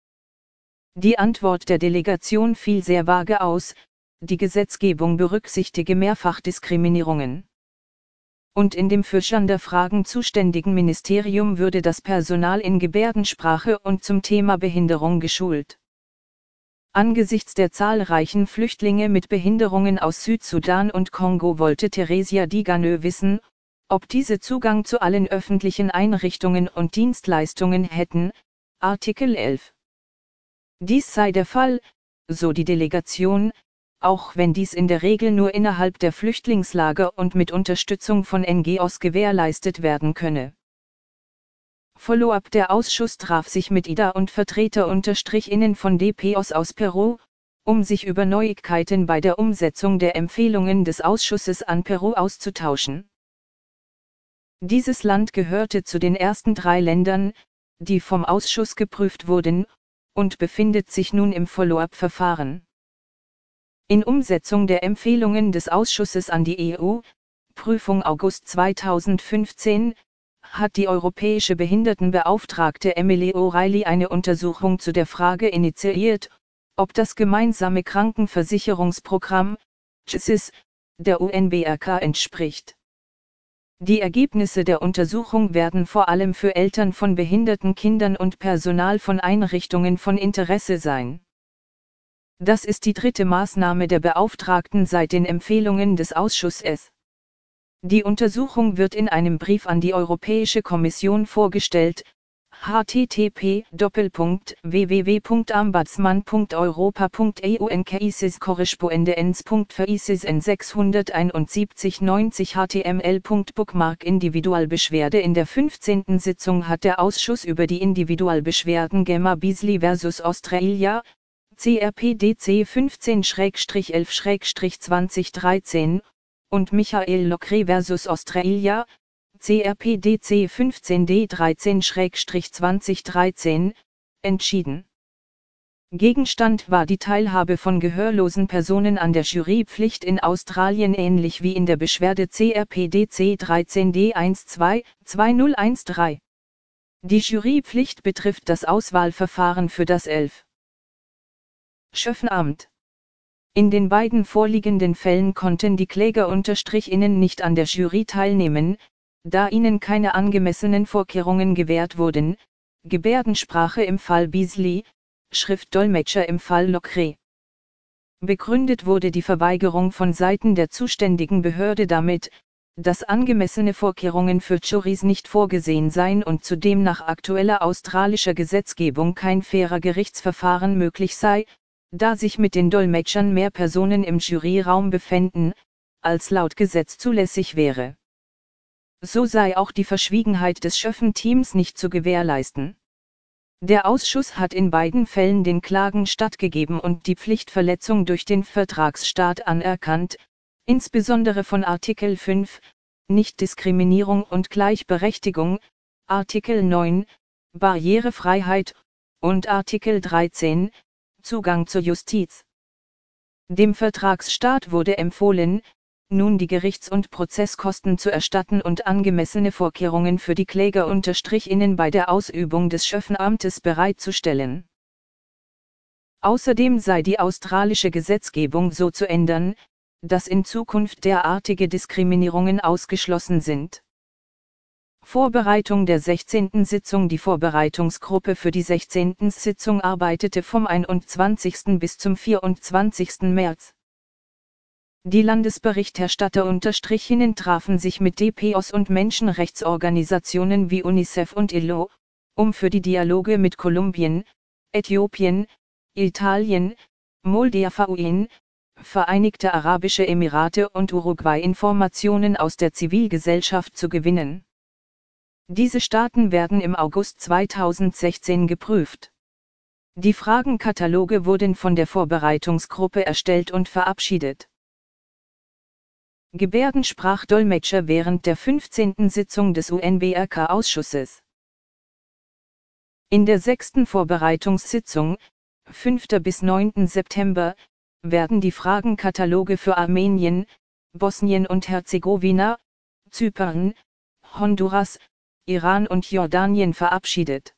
Die Antwort der Delegation fiel sehr vage aus, die Gesetzgebung berücksichtige Mehrfachdiskriminierungen. Und in dem für Genderfragen zuständigen Ministerium würde das Personal in Gebärdensprache und zum Thema Behinderung geschult. Angesichts der zahlreichen Flüchtlinge mit Behinderungen aus Südsudan und Kongo wollte Theresia Digano wissen, ob diese Zugang zu allen öffentlichen Einrichtungen und Dienstleistungen hätten, Artikel 11. Dies sei der Fall, so die Delegation, auch wenn dies in der Regel nur innerhalb der Flüchtlingslager und mit Unterstützung von NGOs gewährleistet werden könne. Follow-up: Der Ausschuss traf sich mit IDA und Vertreter-innen von DPOS aus Peru, um sich über Neuigkeiten bei der Umsetzung der Empfehlungen des Ausschusses an Peru auszutauschen. Dieses Land gehörte zu den ersten 3 Ländern, die vom Ausschuss geprüft wurden, und befindet sich nun im Follow-up-Verfahren. In Umsetzung der Empfehlungen des Ausschusses an die EU, Prüfung August 2015, hat die europäische Behindertenbeauftragte Emily O'Reilly eine Untersuchung zu der Frage initiiert, ob das gemeinsame Krankenversicherungsprogramm, GSIS, der UNBRK entspricht. Die Ergebnisse der Untersuchung werden vor allem für Eltern von behinderten Kindern und Personal von Einrichtungen von Interesse sein. Das ist die 3. Maßnahme der Beauftragten seit den Empfehlungen des Ausschusses. Die Untersuchung wird in einem Brief an die Europäische Kommission vorgestellt. http://www.ombudsman.europa.eu/cases correspondence.verisis N671-90 html. Individualbeschwerde: In der 15. Sitzung hat der Ausschuss über die Individualbeschwerden Gemma Beazley vs. Australia, CRPDC 15-11-2013, und Michael Locre vs. Australia, CRPDC 15D13-2013, entschieden. Gegenstand war die Teilhabe von gehörlosen Personen an der Jurypflicht in Australien ähnlich wie in der Beschwerde CRPDC 13D12-2013. Die Jurypflicht betrifft das Auswahlverfahren für das 11. Schöffenamt. In den beiden vorliegenden Fällen konnten die Kläger-innen nicht an der Jury teilnehmen, da ihnen keine angemessenen Vorkehrungen gewährt wurden, Gebärdensprache im Fall Beazley, Schriftdolmetscher im Fall Locre. Begründet wurde die Verweigerung von Seiten der zuständigen Behörde damit, dass angemessene Vorkehrungen für Jurys nicht vorgesehen seien und zudem nach aktueller australischer Gesetzgebung kein fairer Gerichtsverfahren möglich sei, da sich mit den Dolmetschern mehr Personen im Juryraum befänden, als laut Gesetz zulässig wäre. So sei auch die Verschwiegenheit des Schöffen-Teams nicht zu gewährleisten. Der Ausschuss hat in beiden Fällen den Klagen stattgegeben und die Pflichtverletzung durch den Vertragsstaat anerkannt, insbesondere von Artikel 5, Nichtdiskriminierung und Gleichberechtigung, Artikel 9, Barrierefreiheit, und Artikel 13, Zugang zur Justiz. Dem Vertragsstaat wurde empfohlen, nun die Gerichts- und Prozesskosten zu erstatten und angemessene Vorkehrungen für die Kläger-innen bei der Ausübung des Schöffenamtes bereitzustellen. Außerdem sei die australische Gesetzgebung so zu ändern, dass in Zukunft derartige Diskriminierungen ausgeschlossen sind. Vorbereitung der 16. Sitzung. Die Vorbereitungsgruppe für die 16. Sitzung arbeitete vom 21. bis zum 24. März. Die Landesberichterstatter-Innen trafen sich mit DPOs und Menschenrechtsorganisationen wie UNICEF und ILO, um für die Dialoge mit Kolumbien, Äthiopien, Italien, Moldawien, Vereinigte Arabische Emirate und Uruguay Informationen aus der Zivilgesellschaft zu gewinnen. Diese Staaten werden im August 2016 geprüft. Die Fragenkataloge wurden von der Vorbereitungsgruppe erstellt und verabschiedet. Gebärdensprachdolmetscher während der 15. Sitzung des UNBRK-Ausschusses. In der 6. Vorbereitungssitzung, 5. bis 9. September, werden die Fragenkataloge für Armenien, Bosnien und Herzegowina, Zypern, Honduras, Iran und Jordanien verabschiedet.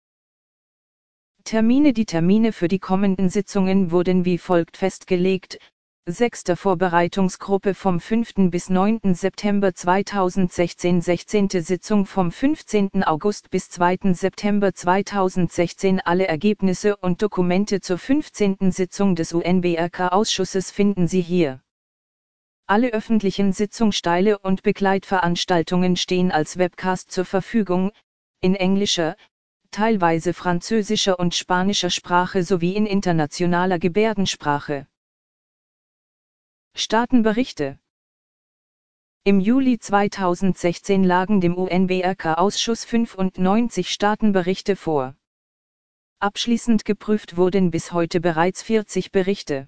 Die Termine für die kommenden Sitzungen wurden wie folgt festgelegt: 6. Vorbereitungsgruppe vom 5. bis 9. September 2016, 16. Sitzung vom 15. August bis 2. September 2016. Alle Ergebnisse und Dokumente zur 15. Sitzung des UNBRK-Ausschusses finden Sie hier. Alle öffentlichen Sitzungsteile und Begleitveranstaltungen stehen als Webcast zur Verfügung, in englischer, teilweise französischer und spanischer Sprache sowie in internationaler Gebärdensprache. Staatenberichte. Im Juli 2016 lagen dem UNBRK-Ausschuss 95 Staatenberichte vor. Abschließend geprüft wurden bis heute bereits 40 Berichte.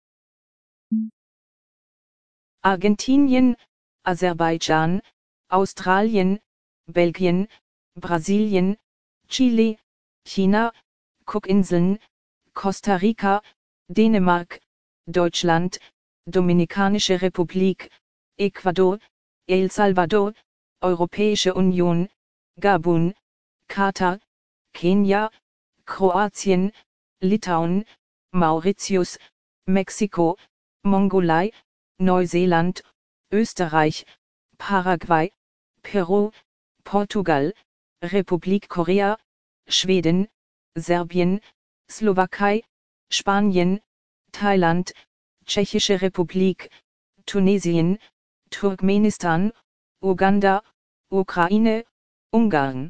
Argentinien, Aserbaidschan, Australien, Belgien, Brasilien, Chile, China, Cookinseln, Costa Rica, Dänemark, Deutschland, Dominikanische Republik, Ecuador, El Salvador, Europäische Union, Gabun, Katar, Kenia, Kroatien, Litauen, Mauritius, Mexiko, Mongolei, Neuseeland, Österreich, Paraguay, Peru, Portugal, Republik Korea, Schweden, Serbien, Slowakei, Spanien, Thailand, Tschechische Republik, Tunesien, Turkmenistan, Uganda, Ukraine, Ungarn.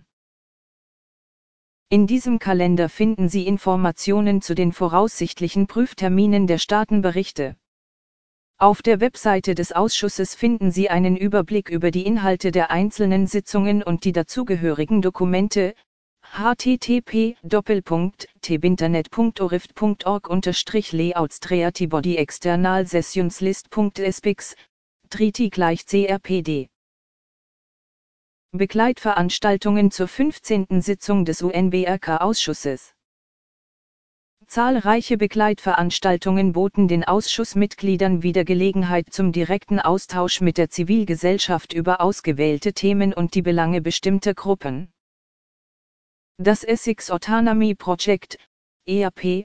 In diesem Kalender finden Sie Informationen zu den voraussichtlichen Prüfterminen der Staatenberichte. Auf der Webseite des Ausschusses finden Sie einen Überblick über die Inhalte der einzelnen Sitzungen und die dazugehörigen Dokumente. http://tibinternet.orift.org/layouts External Sessions List.spix, Triti = CRPD. Begleitveranstaltungen zur 15. Sitzung des UNBRK-Ausschusses. Zahlreiche Begleitveranstaltungen boten den Ausschussmitgliedern wieder Gelegenheit zum direkten Austausch mit der Zivilgesellschaft über ausgewählte Themen und die Belange bestimmter Gruppen. Das Essex Autonomy Project, EAP,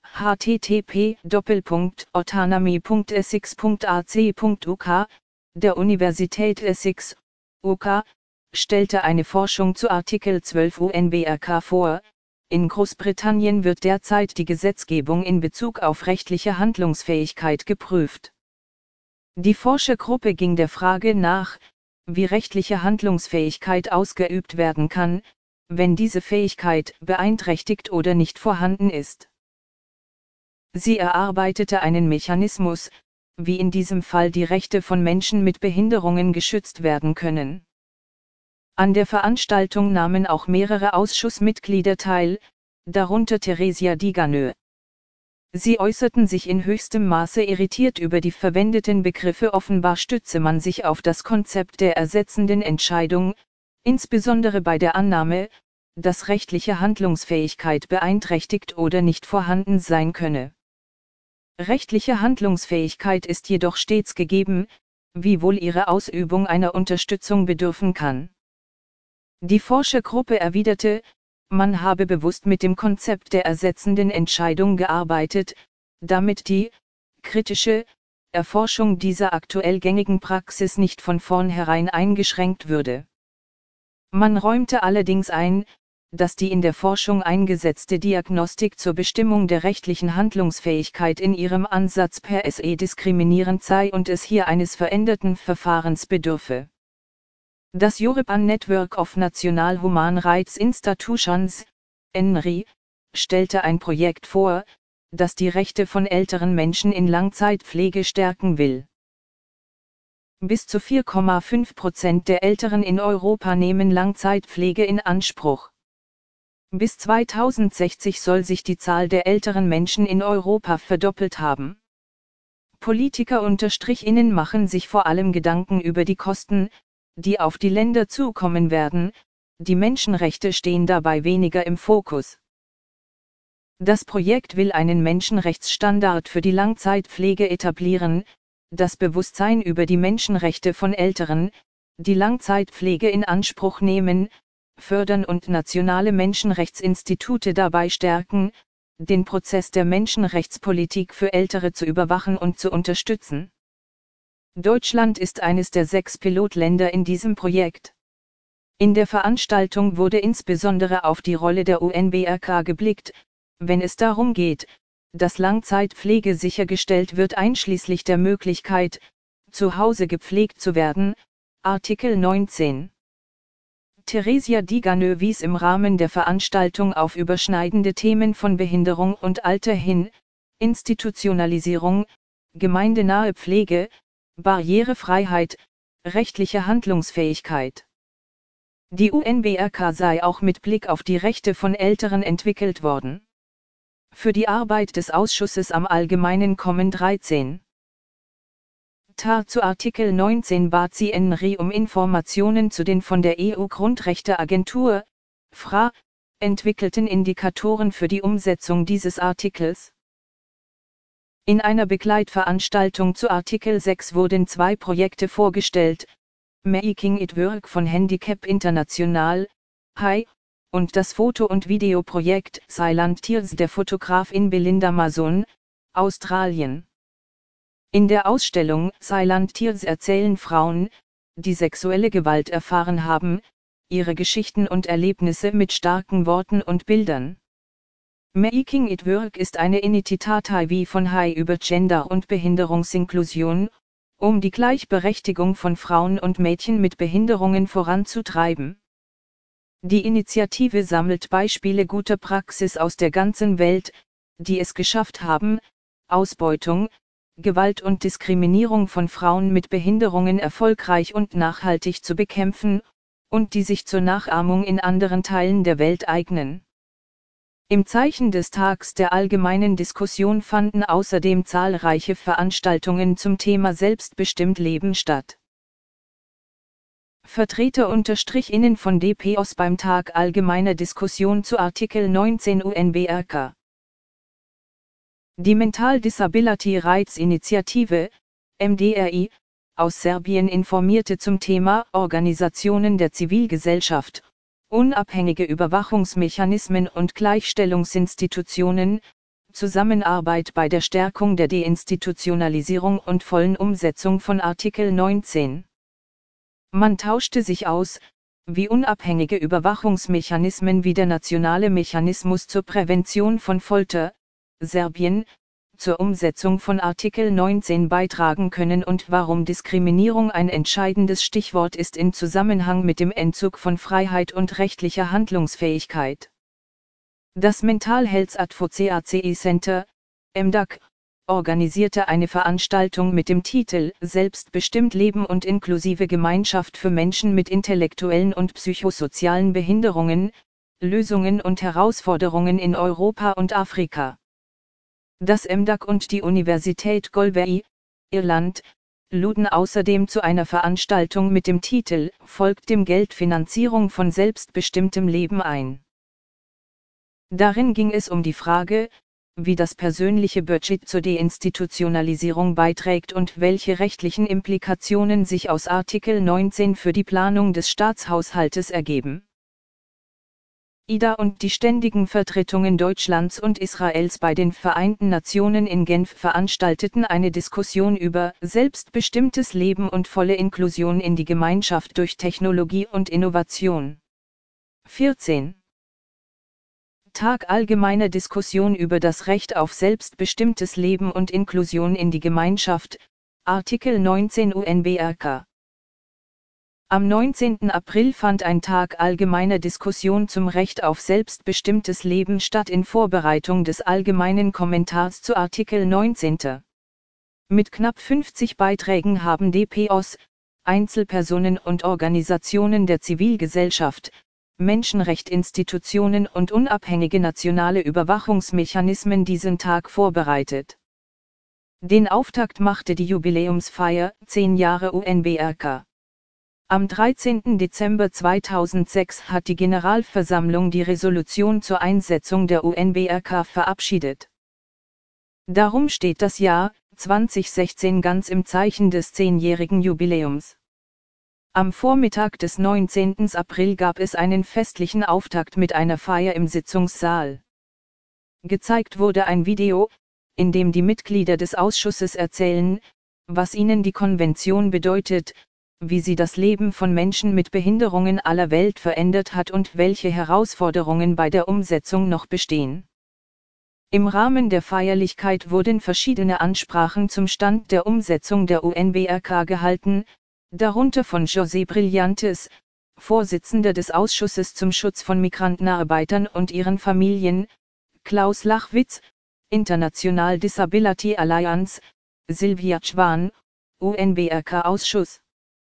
http://autonomy.essex.ac.uk, der Universität Essex, UK, stellte eine Forschung zu Artikel 12 UNBRK vor. In Großbritannien wird derzeit die Gesetzgebung in Bezug auf rechtliche Handlungsfähigkeit geprüft. Die Forschergruppe ging der Frage nach, wie rechtliche Handlungsfähigkeit ausgeübt werden kann, wenn diese Fähigkeit beeinträchtigt oder nicht vorhanden ist. Sie erarbeitete einen Mechanismus, wie in diesem Fall die Rechte von Menschen mit Behinderungen geschützt werden können. An der Veranstaltung nahmen auch mehrere Ausschussmitglieder teil, darunter Theresia Diganö. Sie äußerten sich in höchstem Maße irritiert über die verwendeten Begriffe. Offenbar stütze man sich auf das Konzept der ersetzenden Entscheidung, insbesondere bei der Annahme, dass rechtliche Handlungsfähigkeit beeinträchtigt oder nicht vorhanden sein könne. Rechtliche Handlungsfähigkeit ist jedoch stets gegeben, wiewohl ihre Ausübung einer Unterstützung bedürfen kann. Die Forschergruppe erwiderte, man habe bewusst mit dem Konzept der ersetzenden Entscheidung gearbeitet, damit die kritische Erforschung dieser aktuell gängigen Praxis nicht von vornherein eingeschränkt würde. Man räumte allerdings ein, dass die in der Forschung eingesetzte Diagnostik zur Bestimmung der rechtlichen Handlungsfähigkeit in ihrem Ansatz per se diskriminierend sei und es hier eines veränderten Verfahrens bedürfe. Das European Network of National Human Rights Institutions, ENRI, stellte ein Projekt vor, das die Rechte von älteren Menschen in Langzeitpflege stärken will. Bis zu 4,5% der Älteren in Europa nehmen Langzeitpflege in Anspruch. Bis 2060 soll sich die Zahl der älteren Menschen in Europa verdoppelt haben. Politiker-Innen machen sich vor allem Gedanken über die Kosten, die auf die Länder zukommen werden, die Menschenrechte stehen dabei weniger im Fokus. Das Projekt will einen Menschenrechtsstandard für die Langzeitpflege etablieren, das Bewusstsein über die Menschenrechte von Älteren, die Langzeitpflege in Anspruch nehmen, fördern und nationale Menschenrechtsinstitute dabei stärken, den Prozess der Menschenrechtspolitik für Ältere zu überwachen und zu unterstützen. Deutschland ist eines der 6 Pilotländer in diesem Projekt. In der Veranstaltung wurde insbesondere auf die Rolle der UNBRK geblickt, wenn es darum geht, dass Langzeitpflege sichergestellt wird einschließlich der Möglichkeit, zu Hause gepflegt zu werden, Artikel 19. Theresia Diganö wies im Rahmen der Veranstaltung auf überschneidende Themen von Behinderung und Alter hin, Institutionalisierung, gemeindenahe Pflege, Barrierefreiheit, rechtliche Handlungsfähigkeit. Die UNBRK sei auch mit Blick auf die Rechte von Älteren entwickelt worden. Für die Arbeit des Ausschusses am Allgemeinen kommen 13. Zu Artikel 19 bat sie ENRI um Informationen zu den von der EU-Grundrechteagentur, FRA, entwickelten Indikatoren für die Umsetzung dieses Artikels. In einer Begleitveranstaltung zu Artikel 6 wurden 2 Projekte vorgestellt, Making it Work von Handicap International, HI, und das Foto- und Videoprojekt Silent Tears der Fotografin Belinda Mason, Australien. In der Ausstellung Silent Tears erzählen Frauen, die sexuelle Gewalt erfahren haben, ihre Geschichten und Erlebnisse mit starken Worten und Bildern. Making it Work ist eine Initiative von HI über Gender- und Behinderungsinklusion, um die Gleichberechtigung von Frauen und Mädchen mit Behinderungen voranzutreiben. Die Initiative sammelt Beispiele guter Praxis aus der ganzen Welt, die es geschafft haben, Ausbeutung, Gewalt und Diskriminierung von Frauen mit Behinderungen erfolgreich und nachhaltig zu bekämpfen, und die sich zur Nachahmung in anderen Teilen der Welt eignen. Im Zeichen des Tags der allgemeinen Diskussion fanden außerdem zahlreiche Veranstaltungen zum Thema Selbstbestimmt Leben statt. Vertreter-Innen von DPOS beim Tag allgemeiner Diskussion zu Artikel 19 UNBRK. Die Mental Disability Rights Initiative, MDRI, aus Serbien informierte zum Thema Organisationen der Zivilgesellschaft, unabhängige Überwachungsmechanismen und Gleichstellungsinstitutionen, Zusammenarbeit bei der Stärkung der Deinstitutionalisierung und vollen Umsetzung von Artikel 19. Man tauschte sich aus, wie unabhängige Überwachungsmechanismen wie der Nationale Mechanismus zur Prävention von Folter, Serbien, zur Umsetzung von Artikel 19 beitragen können und warum Diskriminierung ein entscheidendes Stichwort ist im Zusammenhang mit dem Entzug von Freiheit und rechtlicher Handlungsfähigkeit. Das Mental Health Advocacy Center, MDAC, organisierte eine Veranstaltung mit dem Titel Selbstbestimmt Leben und inklusive Gemeinschaft für Menschen mit intellektuellen und psychosozialen Behinderungen, Lösungen und Herausforderungen in Europa und Afrika. Das MDAC und die Universität Galway, Irland, luden außerdem zu einer Veranstaltung mit dem Titel Folgt dem Geld Finanzierung von selbstbestimmtem Leben ein. Darin ging es um die Frage, wie das persönliche Budget zur Deinstitutionalisierung beiträgt und welche rechtlichen Implikationen sich aus Artikel 19 für die Planung des Staatshaushaltes ergeben. IDA und die ständigen Vertretungen Deutschlands und Israels bei den Vereinten Nationen in Genf veranstalteten eine Diskussion über selbstbestimmtes Leben und volle Inklusion in die Gemeinschaft durch Technologie und Innovation. 14. Tag allgemeiner Diskussion über das Recht auf selbstbestimmtes Leben und Inklusion in die Gemeinschaft, Artikel 19 UNBRK. Am 19. April fand ein Tag allgemeiner Diskussion zum Recht auf selbstbestimmtes Leben statt in Vorbereitung des allgemeinen Kommentars zu Artikel 19. Mit knapp 50 Beiträgen haben DPOs, Einzelpersonen und Organisationen der Zivilgesellschaft, Menschenrechtsinstitutionen und unabhängige nationale Überwachungsmechanismen diesen Tag vorbereitet. Den Auftakt machte die Jubiläumsfeier, 10 Jahre UNBRK. Am 13. Dezember 2006 hat die Generalversammlung die Resolution zur Einsetzung der UNBRK verabschiedet. Darum steht das Jahr 2016 ganz im Zeichen des 10-jährigen Jubiläums. Am Vormittag des 19. April gab es einen festlichen Auftakt mit einer Feier im Sitzungssaal. Gezeigt wurde ein Video, in dem die Mitglieder des Ausschusses erzählen, was ihnen die Konvention bedeutet, wie sie das Leben von Menschen mit Behinderungen aller Welt verändert hat und welche Herausforderungen bei der Umsetzung noch bestehen. Im Rahmen der Feierlichkeit wurden verschiedene Ansprachen zum Stand der Umsetzung der UNBRK gehalten, darunter von José Brillantes, Vorsitzender des Ausschusses zum Schutz von Migrantenarbeitern und ihren Familien, Klaus Lachwitz, International Disability Alliance, Sylvia Schwan, UNBRK-Ausschuss.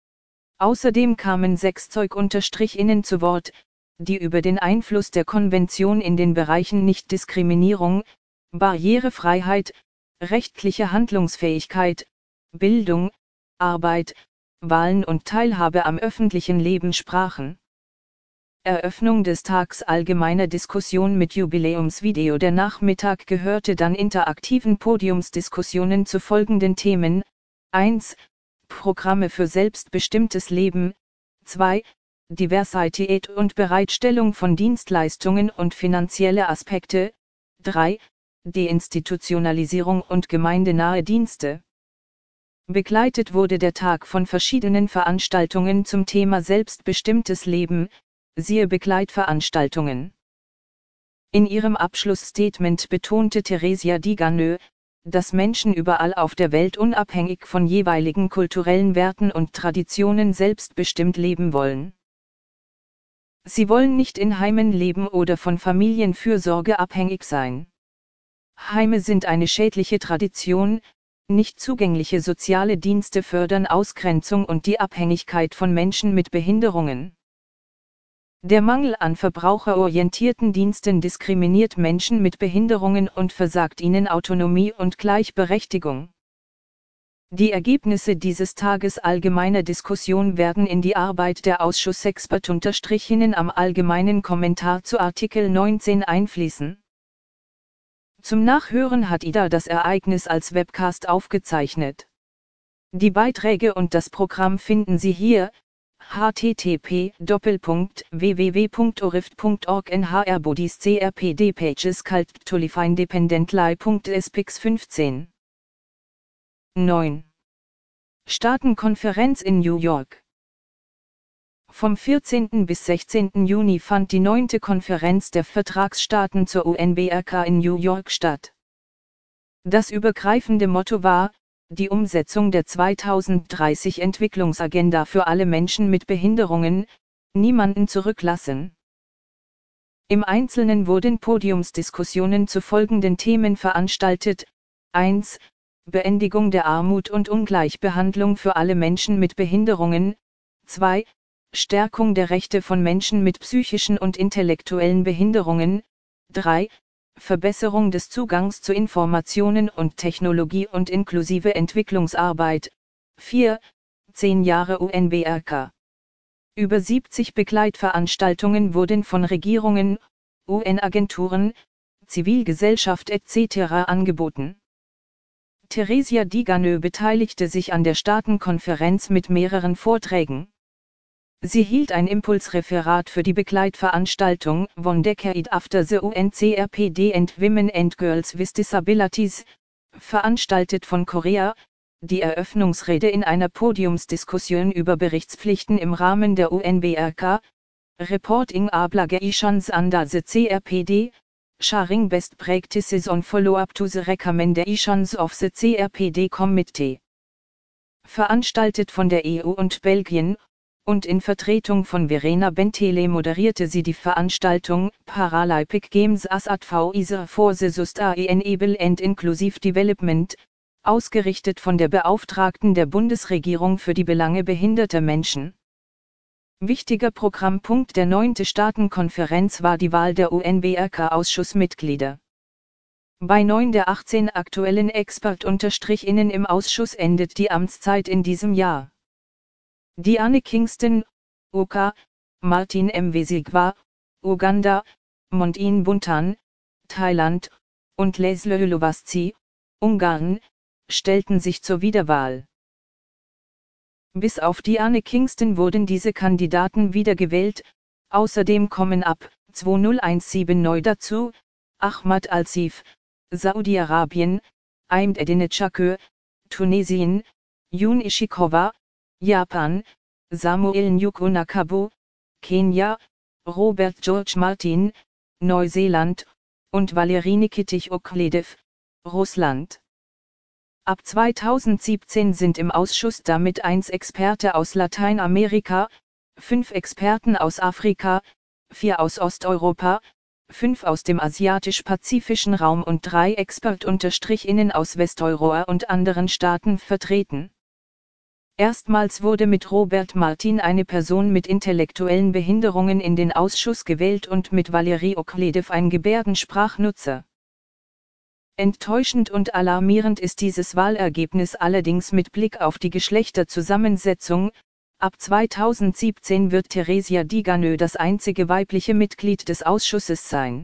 Außerdem kamen 6 ZeugInnen zu Wort, die über den Einfluss der Konvention in den Bereichen Nichtdiskriminierung, Barrierefreiheit, rechtliche Handlungsfähigkeit, Bildung, Arbeit, Wahlen und Teilhabe am öffentlichen Leben sprachen. Eröffnung des Tags allgemeiner Diskussion mit Jubiläumsvideo. Der Nachmittag gehörte dann interaktiven Podiumsdiskussionen zu folgenden Themen: 1. Programme für selbstbestimmtes Leben, 2. Diversität und Bereitstellung von Dienstleistungen und finanzielle Aspekte, 3. Deinstitutionalisierung und gemeindenahe Dienste. Begleitet wurde der Tag von verschiedenen Veranstaltungen zum Thema selbstbestimmtes Leben, siehe Begleitveranstaltungen. In ihrem Abschlussstatement betonte Theresia Diganö, dass Menschen überall auf der Welt unabhängig von jeweiligen kulturellen Werten und Traditionen selbstbestimmt leben wollen. Sie wollen nicht in Heimen leben oder von Familienfürsorge abhängig sein. Heime sind eine schädliche Tradition, nicht zugängliche soziale Dienste fördern Ausgrenzung und die Abhängigkeit von Menschen mit Behinderungen. Der Mangel an verbraucherorientierten Diensten diskriminiert Menschen mit Behinderungen und versagt ihnen Autonomie und Gleichberechtigung. Die Ergebnisse dieses Tages allgemeiner Diskussion werden in die Arbeit der Ausschussexpertinnen am allgemeinen Kommentar zu Artikel 19 einfließen. Zum Nachhören hat Ida das Ereignis als Webcast aufgezeichnet. Die Beiträge und das Programm finden Sie hier: http://www.orift.org NHR-Bodies CRPD Pages Cult Tolify Independent Lie.spix 15. 9. Staatenkonferenz in New York. Vom 14. bis 16. Juni fand die 9. Konferenz der Vertragsstaaten zur UNBRK in New York statt. Das übergreifende Motto war: die Umsetzung der 2030 Entwicklungsagenda für alle Menschen mit Behinderungen, niemanden zurücklassen. Im Einzelnen wurden Podiumsdiskussionen zu folgenden Themen veranstaltet: 1. Beendigung der Armut und Ungleichbehandlung für alle Menschen mit Behinderungen, 2. Stärkung der Rechte von Menschen mit psychischen und intellektuellen Behinderungen, 3. Verbesserung des Zugangs zu Informationen und Technologie und inklusive Entwicklungsarbeit, 4. 10 Jahre UNBRK. Über 70 Begleitveranstaltungen wurden von Regierungen, UN-Agenturen, Zivilgesellschaft etc. angeboten. Theresia Diganö beteiligte sich an der Staatenkonferenz mit mehreren Vorträgen. Sie hielt ein Impulsreferat für die Begleitveranstaltung One Decade After the UNCRPD and Women and Girls with Disabilities, veranstaltet von Korea, die Eröffnungsrede in einer Podiumsdiskussion über Berichtspflichten im Rahmen der UNBRK, Reporting Obligations under the CRPD, sharing best practices on follow-up to the recommendations of the CRPD Committee. Veranstaltet von der EU und Belgien, und in Vertretung von Verena Bentele moderierte sie die Veranstaltung Paralympic Games as Advisor for the Sustainable and Inclusive Development, ausgerichtet von der Beauftragten der Bundesregierung für die Belange behinderter Menschen. Wichtiger Programmpunkt der 9. Staatenkonferenz war die Wahl der UNBRK-Ausschussmitglieder. Bei 9 der 18 aktuellen Expert-Innen im Ausschuss endet die Amtszeit in diesem Jahr. Diane Kingston, UK, Martin Mwesigwa, Uganda, Montin Buntan, Thailand, und Leslie Hülowaszi, Ungarn, stellten sich zur Wiederwahl. Bis auf Diane Kingston wurden diese Kandidaten wiedergewählt, außerdem kommen ab 2017 neu dazu, Ahmad Al-Sif, Saudi-Arabien, Aymed Edenetschakö, Tunesien, Jun Ishikawa, Japan, Samuel Nyuko Nakabu, Kenia, Robert George Martin, Neuseeland, und Valerie Nikitich Okledev, Russland. Ab 2017 sind im Ausschuss damit 1 Experte aus Lateinamerika, 5 Experten aus Afrika, 4 aus Osteuropa, 5 aus dem asiatisch-pazifischen Raum und 3 Expert-Innen aus Westeuropa und anderen Staaten vertreten. Erstmals wurde mit Robert Martin eine Person mit intellektuellen Behinderungen in den Ausschuss gewählt und mit Valerie Okledev ein Gebärdensprachnutzer. Enttäuschend und alarmierend ist dieses Wahlergebnis allerdings mit Blick auf die Geschlechterzusammensetzung. Ab 2017 wird Theresia Diganö das einzige weibliche Mitglied des Ausschusses sein.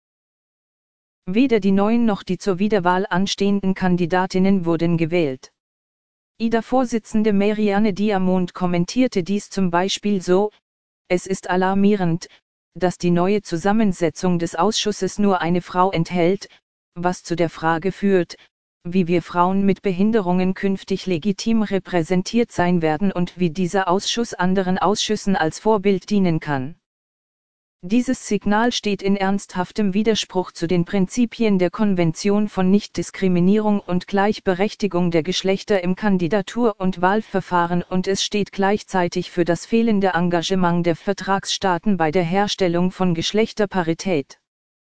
Weder die neuen noch die zur Wiederwahl anstehenden Kandidatinnen wurden gewählt. IDA-Vorsitzende Marianne Diamond kommentierte dies zum Beispiel so: Es ist alarmierend, dass die neue Zusammensetzung des Ausschusses nur eine Frau enthält, was zu der Frage führt, wie wir Frauen mit Behinderungen künftig legitim repräsentiert sein werden und wie dieser Ausschuss anderen Ausschüssen als Vorbild dienen kann. Dieses Signal steht in ernsthaftem Widerspruch zu den Prinzipien der Konvention von Nichtdiskriminierung und Gleichberechtigung der Geschlechter im Kandidatur- und Wahlverfahren und es steht gleichzeitig für das fehlende Engagement der Vertragsstaaten bei der Herstellung von Geschlechterparität.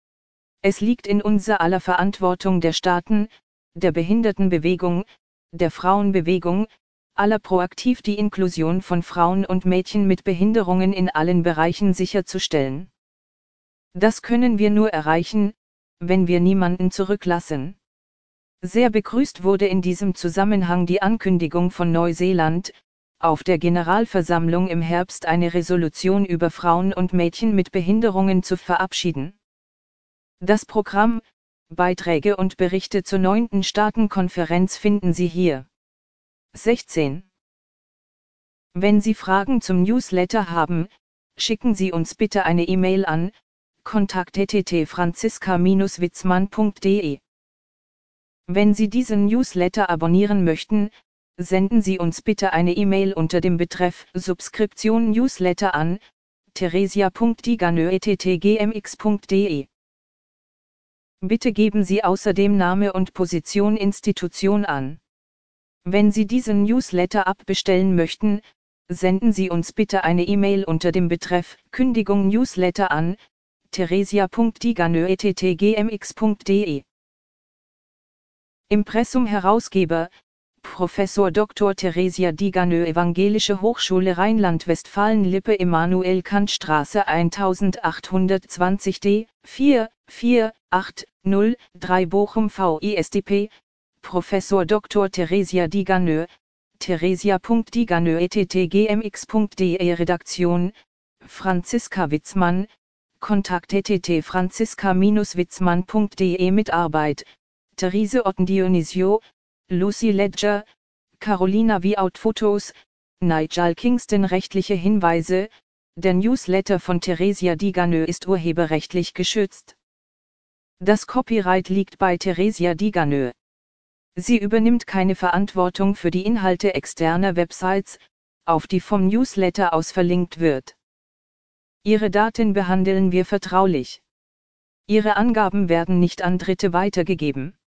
Es liegt in unser aller Verantwortung der Staaten, der Behindertenbewegung, der Frauenbewegung, aller proaktiv die Inklusion von Frauen und Mädchen mit Behinderungen in allen Bereichen sicherzustellen. Das können wir nur erreichen, wenn wir niemanden zurücklassen. Sehr begrüßt wurde in diesem Zusammenhang die Ankündigung von Neuseeland, auf der Generalversammlung im Herbst eine Resolution über Frauen und Mädchen mit Behinderungen zu verabschieden. Das Programm, Beiträge und Berichte zur 9. Staatenkonferenz finden Sie hier. 16. Wenn Sie Fragen zum Newsletter haben, schicken Sie uns bitte eine E-Mail an kontakt@franziska-witzmann.de. Wenn Sie diesen Newsletter abonnieren möchten, senden Sie uns bitte eine E-Mail unter dem Betreff Subskription Newsletter an theresia.diganö@gmx.de. Bitte geben Sie außerdem Name und Position Institution an. Wenn Sie diesen Newsletter abbestellen möchten, senden Sie uns bitte eine E-Mail unter dem Betreff Kündigung Newsletter an theresia.diganö@gmx.de. Impressum-Herausgeber, Professor Dr. Theresia Diganö, Evangelische Hochschule Rheinland-Westfalen-Lippe, Emanuel-Kant-Straße 1820 D, 44803 Bochum VISDP, Professor Dr. Theresia Diganö, theresia.diganö@gmx.de. Redaktion, Franziska Witzmann, Kontakt franziska-witzmann.de. Mitarbeit, Therese Otten-Dionisio, Lucy Ledger, Carolina Viout. Fotos, Nigel Kingston. Rechtliche Hinweise: Der Newsletter von Theresia Diganö ist urheberrechtlich geschützt. Das Copyright liegt bei Theresia Diganö. Sie übernimmt keine Verantwortung für die Inhalte externer Websites, auf die vom Newsletter aus verlinkt wird. Ihre Daten behandeln wir vertraulich. Ihre Angaben werden nicht an Dritte weitergegeben.